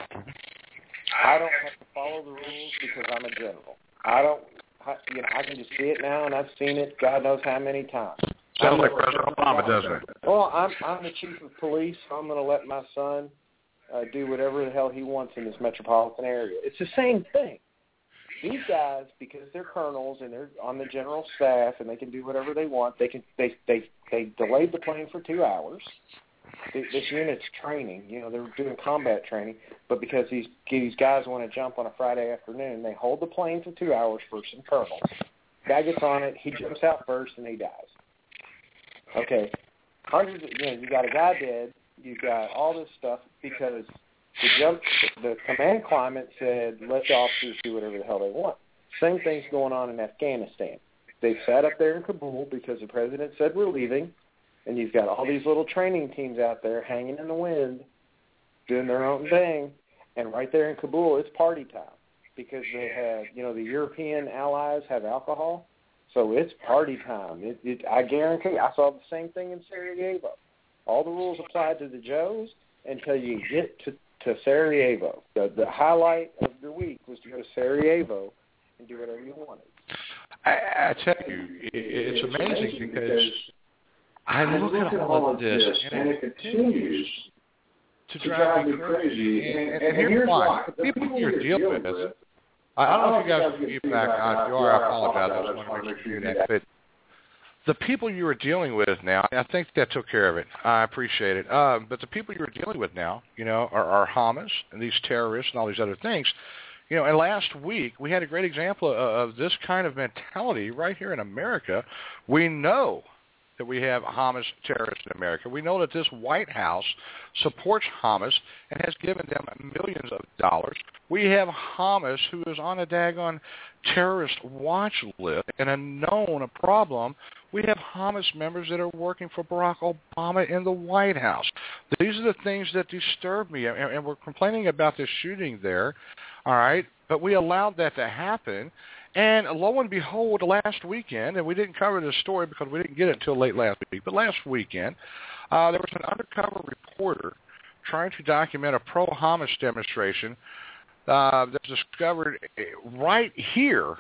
I don't have to follow the rules because I'm a general. I don't, you know, I can just see it now, and I've seen it God knows how many times. Sounds like President Obama, doesn't it? Well, I'm I'm the chief of police, so I'm going to let my son uh, do whatever the hell he wants in this metropolitan area. It's the same thing. These guys, because they're colonels and they're on the general staff and they can do whatever they want, they can they they they delayed the plane for two hours. This unit's training, you know, they're doing combat training, but because these these guys want to jump on a Friday afternoon, they hold the plane for two hours for some colonels. Guy gets on it, he jumps out first, and he dies. Okay, hundreds of, you know, you got a guy dead, you've got all this stuff because the jump, the command climate said let the officers do whatever the hell they want. Same thing's going on in Afghanistan. They sat up there in Kabul because the president said we're leaving. And you've got all these little training teams out there hanging in the wind, doing their own thing. And right there in Kabul, it's party time because they have, you know, the European allies have alcohol. So it's party time. It, it, I guarantee I saw the same thing in Sarajevo. All the rules applied to the Joes until you get to, to Sarajevo. The, the highlight of the week was to go to Sarajevo and do whatever you wanted. I, I tell you, it, it's amazing because I look at all of this, and it continues to drive me crazy. And, and, and here's why. The people you're dealing with, I don't know if you guys can get back on. If you are, I apologize. I just want to make sure you do that. But the people you are dealing with now, I think that took care of it. I appreciate it. Um, but the people you're dealing with now, you know, are, are Hamas and these terrorists and all these other things. You know, and last week we had a great example of, of this kind of mentality right here in America. We know that we have Hamas terrorists in America. We know that this White House supports Hamas and has given them millions of dollars. We have Hamas who is on a daggone terrorist watch list and a known problem. We have Hamas members that are working for Barack Obama in the White House. These are the things that disturb me, and, and we're complaining about this shooting there, all right? But we allowed that to happen. And lo and behold, last weekend, and we didn't cover this story because we didn't get it until late last week, but last weekend, uh, there was an undercover reporter trying to document a pro-Hamas demonstration uh, that was discovered right here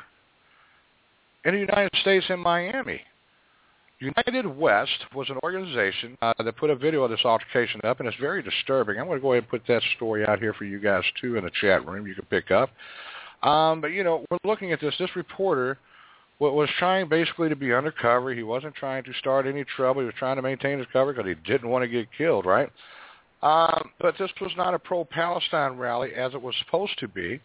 in the United States in Miami. United West was an organization uh, that put a video of this altercation up, and it's very disturbing. I'm going to go ahead and put that story out here for you guys, too, in the chat room. You can pick up. Um, but, you know, we're looking at this. This reporter was trying basically to be undercover. He wasn't trying to start any trouble. He was trying to maintain his cover because he didn't want to get killed, right? Um, but this was not a pro-Palestine rally as it was supposed to be.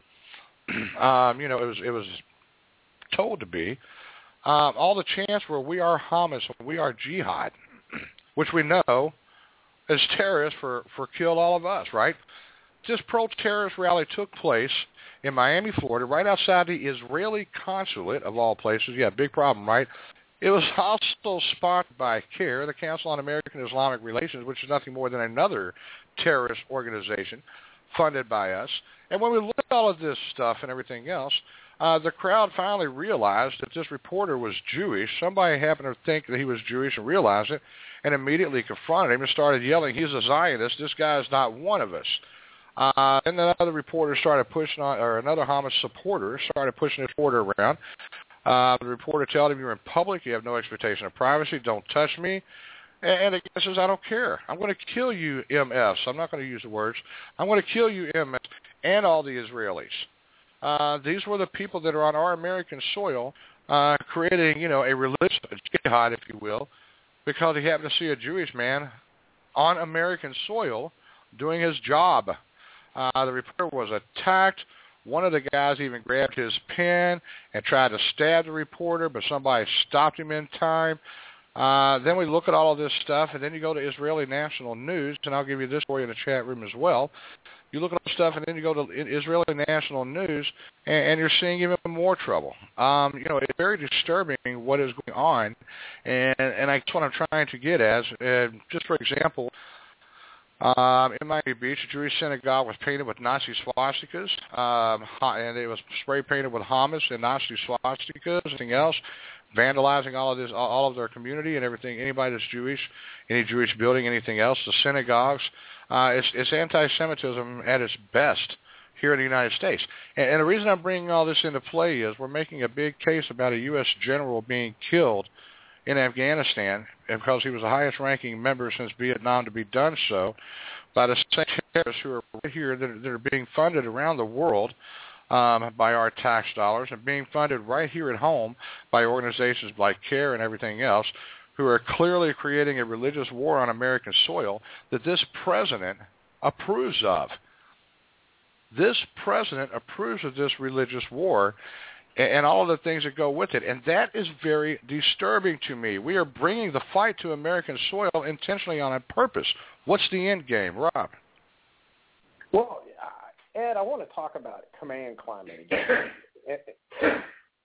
um, you know, it was it was told to be. Um, all the chants were, we are Hamas, we are jihad, which we know as terrorists for, for kill all of us, right? This pro-terrorist rally took place in Miami, Florida, right outside the Israeli consulate, of all places. Yeah, big problem, right? It was also sponsored by CARE, the Council on American Islamic Relations, which is nothing more than another terrorist organization funded by us. And when we look at all of this stuff and everything else, uh, the crowd finally realized that this reporter was Jewish. Somebody happened to think that he was Jewish and realized it and immediately confronted him and started yelling, he's a Zionist. This guy is not one of us. Uh, and then another reporter started pushing on, or another Hamas supporter started pushing his reporter around. Uh, the reporter told him, you're in public, you have no expectation of privacy, don't touch me. And, and the guy says, I don't care. I'm going to kill you, M Fs. I'm not going to use the words. I'm going to kill you, M Fs, and all the Israelis. Uh, these were the people that are on our American soil uh, creating, you know, a religious jihad, if you will, because he happened to see a Jewish man on American soil doing his job. Uh, the reporter was attacked. One of the guys even grabbed his pen and tried to stab the reporter, but somebody stopped him in time. Uh, then we look at all of this stuff, and then you go to Israeli National News, and I'll give you this story in the chat room as well. You look at all this stuff, and then you go to Israeli National News, and, and you're seeing even more trouble. Um, you know, it's very disturbing what is going on, and, and that's what I'm trying to get at. Uh, just for example, Um, in Miami Beach, a Jewish synagogue was painted with Nazi swastikas, um, and it was spray painted with Hamas and Nazi swastikas, anything else, vandalizing all of this, all of their community and everything. Anybody that's Jewish, any Jewish building, anything else, the synagogues, uh, it's, it's anti-Semitism at its best here in the United States. And, and the reason I'm bringing all this into play is we're making a big case about a U S general being killed in Afghanistan, because he was the highest-ranking member since Vietnam to be done so, by the same terrorists who are right here that are, that are being funded around the world um, by our tax dollars and being funded right here at home by organizations like CARE and everything else, who are clearly creating a religious war on American soil that this president approves of. This president approves of this religious war and all of the things that go with it. And that is very disturbing to me. We are bringing the fight to American soil intentionally on purpose. What's the end game, Rob? Well, Ed, I want to talk about command climate again.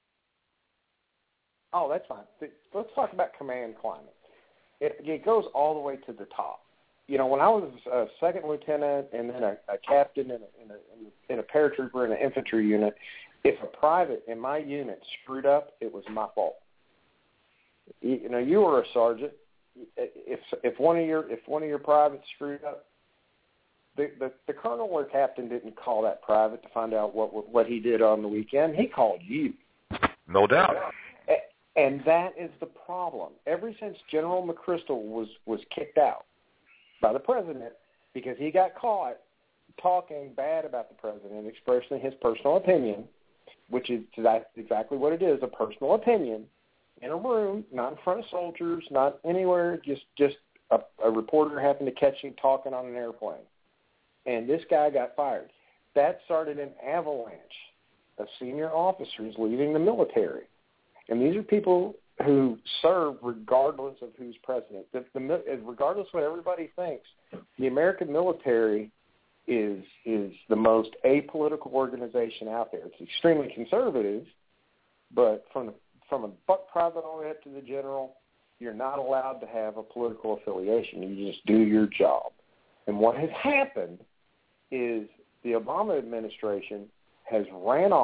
Oh, that's fine. Let's talk about command climate. It, it goes all the way to the top. You know, when I was a second lieutenant and then a, a captain in a, in, a, in a paratrooper in an infantry unit, if a private in my unit screwed up, it was my fault. You, you know, you were a sergeant. If if one of your if one of your privates screwed up, the, the the colonel or captain didn't call that private to find out what what he did on the weekend. He called you. No doubt. And that is the problem. Ever since General McChrystal was was kicked out by the president because he got caught talking bad about the president, expressing his personal opinion, which is exactly what it is, a personal opinion, in a room, not in front of soldiers, not anywhere, just just a, a reporter happened to catch him talking on an airplane. And this guy got fired. That started an avalanche of senior officers leaving the military. And these are people who serve regardless of who's president. The, the, regardless of what everybody thinks, the American military is is the most apolitical organization out there. It's extremely conservative, but from the, from a buck private all the way up to the general, you're not allowed to have a political affiliation. You just do your job. And what has happened is the Obama administration has ran off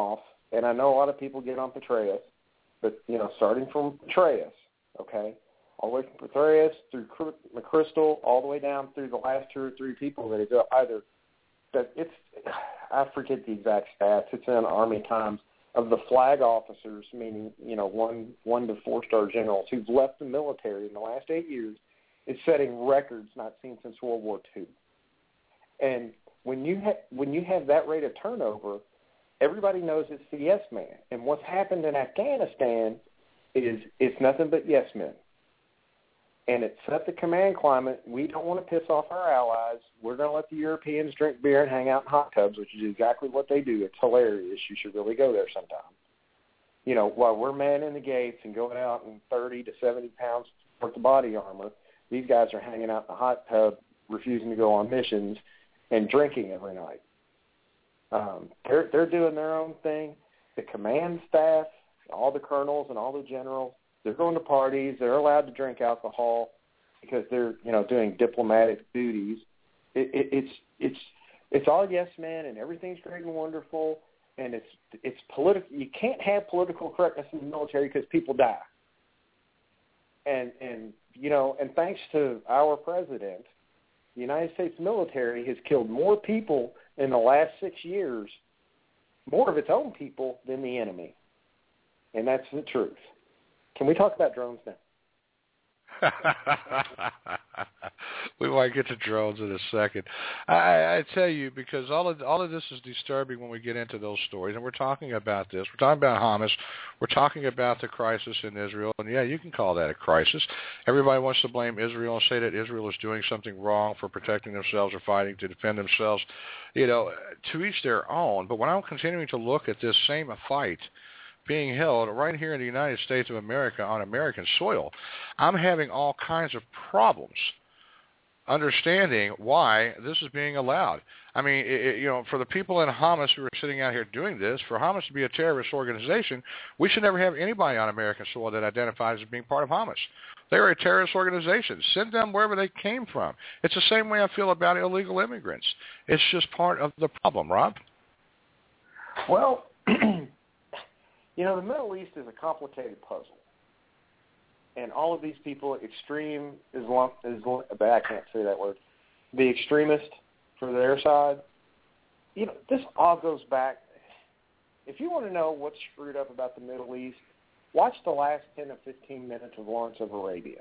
and I know a lot of people get on Petraeus, but, you know, starting from Petraeus, okay, all the way from Petraeus through McChrystal, all the way down through the last two or three people that have either, that it's, I forget the exact stats, it's in Army Times, of the flag officers, meaning, you know, one one to four-star generals who've left the military in the last eight years, is setting records not seen since World War Two. And when you ha- when you have that rate of turnover, everybody knows it's the yes man. And what's happened in Afghanistan is it's nothing but yes men. And it set the command climate. We don't want to piss off our allies. We're going to let the Europeans drink beer and hang out in hot tubs, which is exactly what they do. It's hilarious. You should really go there sometime. You know, while we're manning the gates and going out in thirty to seventy pounds worth of body armor, these guys are hanging out in the hot tub, refusing to go on missions, and drinking every night. Um, they're, they're doing their own thing. The command staff, all the colonels and all the generals, they're going to parties. They're allowed to drink alcohol because they're, you know, doing diplomatic duties. It, it, it's it's it's all yes men, and everything's great and wonderful. And it's it's political. You can't have political correctness in the military because people die. And and you know, and thanks to our president, the United States military has killed more people in the last six years, more of its own people than the enemy. And that's the truth. Can we talk about drones now? We might get to drones in a second. I, I tell you, because all of all of this is disturbing when we get into those stories, and we're talking about this. We're talking about Hamas. We're talking about the crisis in Israel, and yeah, you can call that a crisis. Everybody wants to blame Israel and say that Israel is doing something wrong for protecting themselves or fighting to defend themselves. You know, to each their own. But when I'm continuing to look at this same fight being held right here in the United States of America on American soil, I'm having all kinds of problems understanding why this is being allowed. I mean, it, you know, for the people in Hamas who are sitting out here doing this, for Hamas to be a terrorist organization, we should never have anybody on American soil that identifies as being part of Hamas. They're a terrorist organization. Send them wherever they came from. It's the same way I feel about illegal immigrants. It's just part of the problem, Rob. Well, you know, the Middle East is a complicated puzzle. And all of these people, extreme Islam, Islam, I can't say that word, the extremist for their side, you know, this all goes back. If you want to know what's screwed up about the Middle East, watch the last ten to fifteen minutes of Lawrence of Arabia.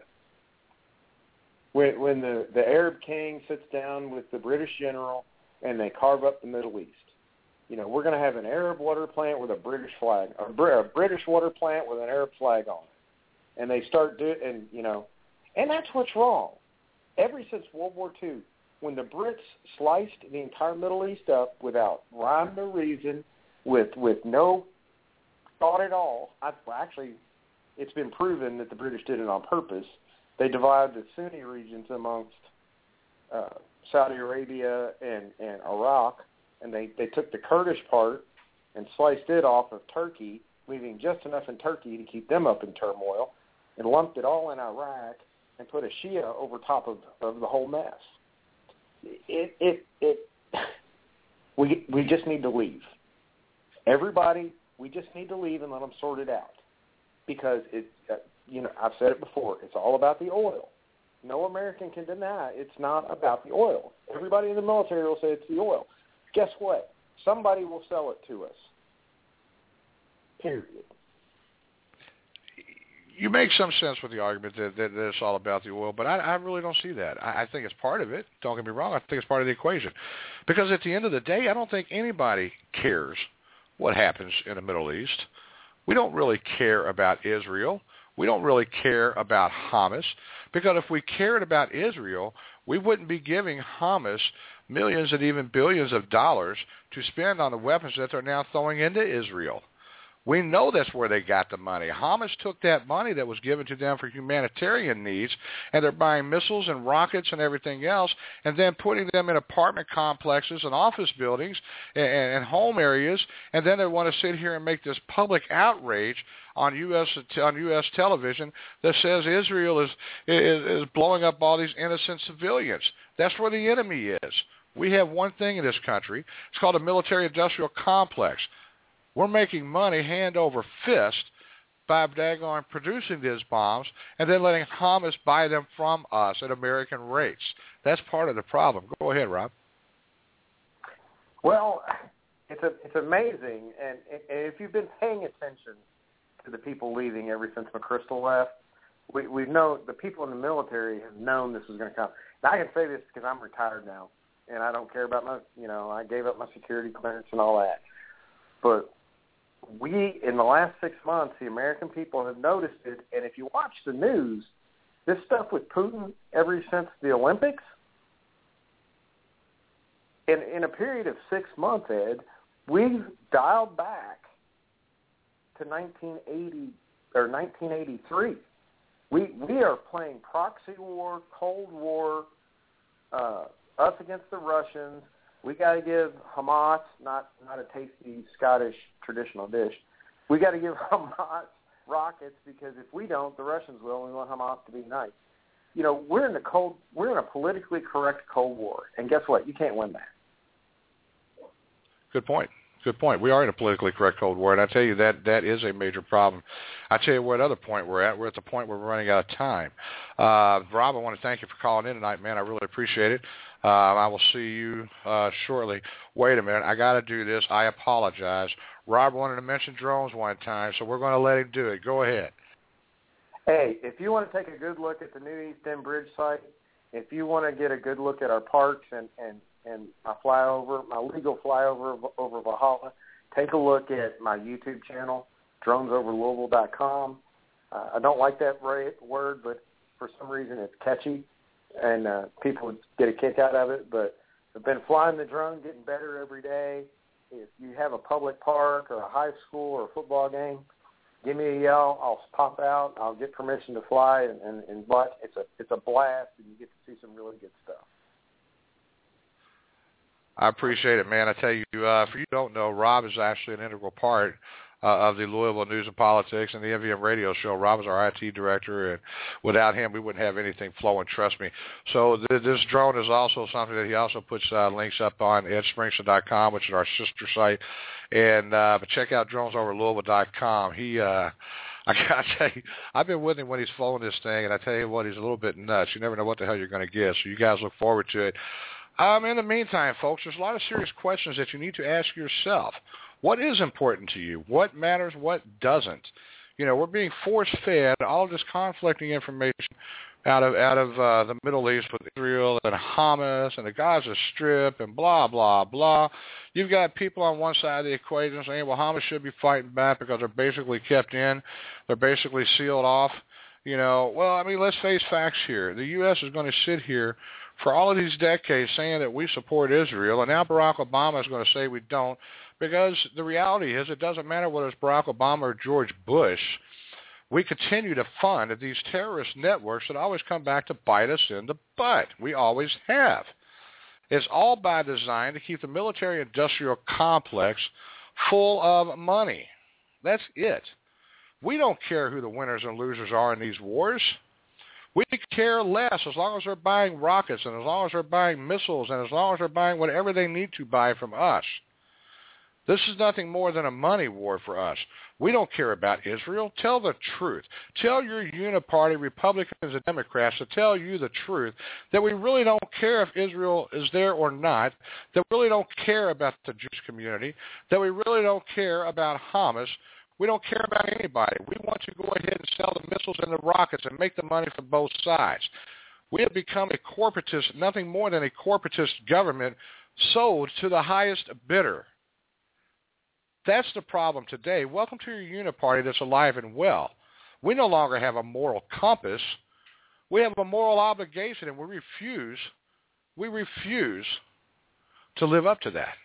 When, when the, the Arab king sits down with the British general and they carve up the Middle East. You know, we're going to have an Arab water plant with a British flag, or a British water plant with an Arab flag on it. And they start doing, and you know, and that's what's wrong. Ever since World War Two, when the Brits sliced the entire Middle East up without rhyme or reason, with with no thought at all. I've, actually, it's been proven that the British did it on purpose. They divided the Sunni regions amongst uh, Saudi Arabia and, and Iraq, and they, they took the Kurdish part and sliced it off of Turkey, leaving just enough in Turkey to keep them up in turmoil, and lumped it all in Iraq and put a Shia over top of, of the whole mess. It it it we we just need to leave. Everybody, we just need to leave and let them sort it out, because it uh, you know, I've said it before. It's all about the oil. No American can deny it's not about the oil. Everybody in the military will say it's the oil. Guess what? Somebody will sell it to us. Period. You make some sense with the argument that, that, that it's all about the oil, but I, I really don't see that. I, I think it's part of it. Don't get me wrong. I think it's part of the equation. Because at the end of the day, I don't think anybody cares what happens in the Middle East. We don't really care about Israel. We don't really care about Hamas. Because if we cared about Israel, we wouldn't be giving Hamas millions and even billions of dollars to spend on the weapons that they're now throwing into Israel. We know that's where they got the money. Hamas took that money that was given to them for humanitarian needs, and they're buying missiles and rockets and everything else, and then putting them in apartment complexes and office buildings and, and home areas, and then they want to sit here and make this public outrage on U S on U S television that says Israel is, is is blowing up all these innocent civilians. That's where the enemy is. We have one thing in this country. It's called a military-industrial complex. We're making money hand over fist by daggone producing these bombs and then letting Hamas buy them from us at American rates. That's part of the problem. Go ahead, Rob. Well, it's a, it's amazing, and, and if you've been paying attention to the people leaving ever since McChrystal left, we we know the people in the military have known this was going to come. Now, I can say this because I'm retired now, and I don't care about my, you know, I gave up my security clearance and all that. But we, in the last six months, the American people have noticed it, and if you watch the news, this stuff with Putin ever since the Olympics, in, in a period of six months, Ed, we've dialed back to nineteen eighty or nineteen eighty-three. We we are playing proxy war, Cold War, uh, us against the Russians. We got to give Hamas, not not a tasty Scottish traditional dish, we got to give Hamas rockets because if we don't, the Russians will, and we want Hamas to be nice. You know, we're in the cold. We're in a politically correct Cold War, and guess what? You can't win that. Good point. Good point. We are in a politically correct Cold War, and I tell you that that is a major problem. I tell you what other point we're at. We're at the point where we're running out of time. Uh, Rob, I want to thank you for calling in tonight, man. I really appreciate it. Uh, I will see you uh, shortly. Wait a minute. I got to do this. I apologize. Rob wanted to mention drones one time, so we're going to let him do it. Go ahead. Hey, if you want to take a good look at the new East End Bridge site, if you want to get a good look at our parks and, and, and my flyover, my legal flyover over Valhalla, take a look at my YouTube channel, drones over louisville dot com. Uh, I don't like that word, but for some reason it's catchy, and uh, people get a kick out of it. But I've been flying the drone, getting better every day. If you have a public park or a high school or a football game, give me a yell. I'll pop out. I'll get permission to fly, and, and, and but it's a it's a blast, and you get to see some really good stuff. I appreciate it, man. I tell you, uh, for you who don't know, Rob is actually an integral part uh, of the Louisville News and Politics and the M V M radio show. Rob is our I T director, and without him, we wouldn't have anything flowing, trust me. So th- this drone is also something that he also puts uh, links up on ed springson dot com, which is our sister site. And uh, but check out drones over louisville dot com. He, uh, I gotta tell you, I've been with him when he's flowing this thing, and I tell you what, he's a little bit nuts. You never know what the hell you're going to get. So you guys look forward to it. Um, in the meantime, folks, there's a lot of serious questions that you need to ask yourself. What is important to you? What matters? What doesn't? You know, we're being force-fed all of this conflicting information out of out of uh, the Middle East with Israel and Hamas and the Gaza Strip and blah, blah, blah. You've got people on one side of the equation saying, well, Hamas should be fighting back because they're basically kept in. They're basically sealed off. You know, well, I mean, let's face facts here. The U S is going to sit here for all of these decades saying that we support Israel, and now Barack Obama is going to say we don't, because the reality is it doesn't matter whether it's Barack Obama or George Bush. We continue to fund these terrorist networks that always come back to bite us in the butt. We always have. It's all by design to keep the military-industrial complex full of money. That's it. We don't care who the winners and losers are in these wars. We care less as long as they're buying rockets and as long as they're buying missiles and as long as they're buying whatever they need to buy from us. This is nothing more than a money war for us. We don't care about Israel. Tell the truth. Tell your uniparty Republicans and Democrats to tell you the truth, that we really don't care if Israel is there or not, that we really don't care about the Jewish community, that we really don't care about Hamas. We don't care about anybody. We want to go ahead and sell the missiles and the rockets and make the money from both sides. We have become a corporatist, nothing more than a corporatist government sold to the highest bidder. That's the problem today. Welcome to your uniparty that's alive and well. We no longer have a moral compass. We have a moral obligation, and we refuse, we refuse to live up to that.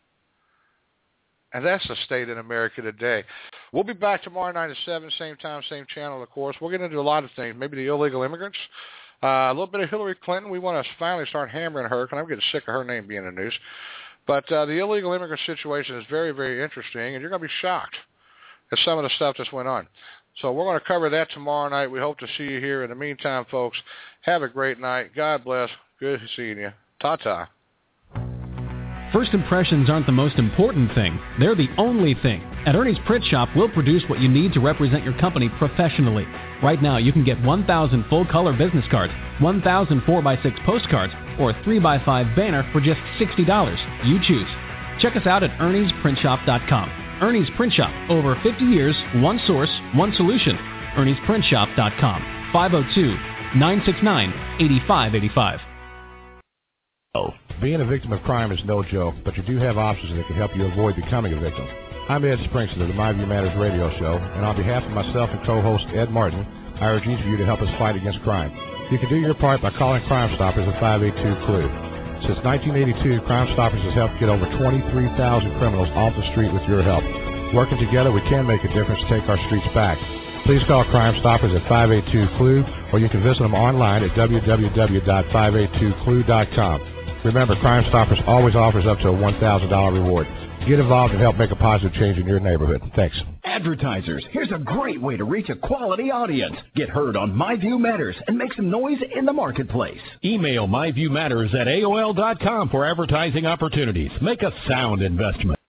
And that's the state in America today. We'll be back tomorrow night at seven, same time, same channel, of course. We're going to do a lot of things, maybe the illegal immigrants, uh, a little bit of Hillary Clinton. We want to finally start hammering her, because I'm getting sick of her name being in the news. But uh, the illegal immigrant situation is very, very interesting, and you're going to be shocked at some of the stuff that's went on. So we're going to cover that tomorrow night. We hope to see you here. In the meantime, folks, have a great night. God bless. Good seeing you. Ta-ta. First impressions aren't the most important thing. They're the only thing. At Ernie's Print Shop, we'll produce what you need to represent your company professionally. Right now, you can get one thousand full-color business cards, one thousand four by six postcards, or a three by five banner for just sixty dollars. You choose. Check us out at ernies print shop dot com. Ernie's Print Shop. Over fifty years, one source, one solution. ernies print shop dot com. five oh two, nine six nine, eight five eight five. Being a victim of crime is no joke, but you do have options that can help you avoid becoming a victim. I'm Ed Springston of the My View Matters radio show, and on behalf of myself and co-host Ed Martin, I urge each of you to help us fight against crime. You can do your part by calling Crime Stoppers at five eight two, C L U E. Since nineteen eighty-two, Crime Stoppers has helped get over twenty-three thousand criminals off the street with your help. Working together, we can make a difference to take our streets back. Please call Crime Stoppers at five eight two, C L U E, or you can visit them online at w w w dot five eight two C L U E dot com. Remember, Crime Stoppers always offers up to a one thousand dollars reward. Get involved and help make a positive change in your neighborhood. Thanks. Advertisers, here's a great way to reach a quality audience. Get heard on My View Matters and make some noise in the marketplace. Email myviewmatters at A O L dot com for advertising opportunities. Make a sound investment.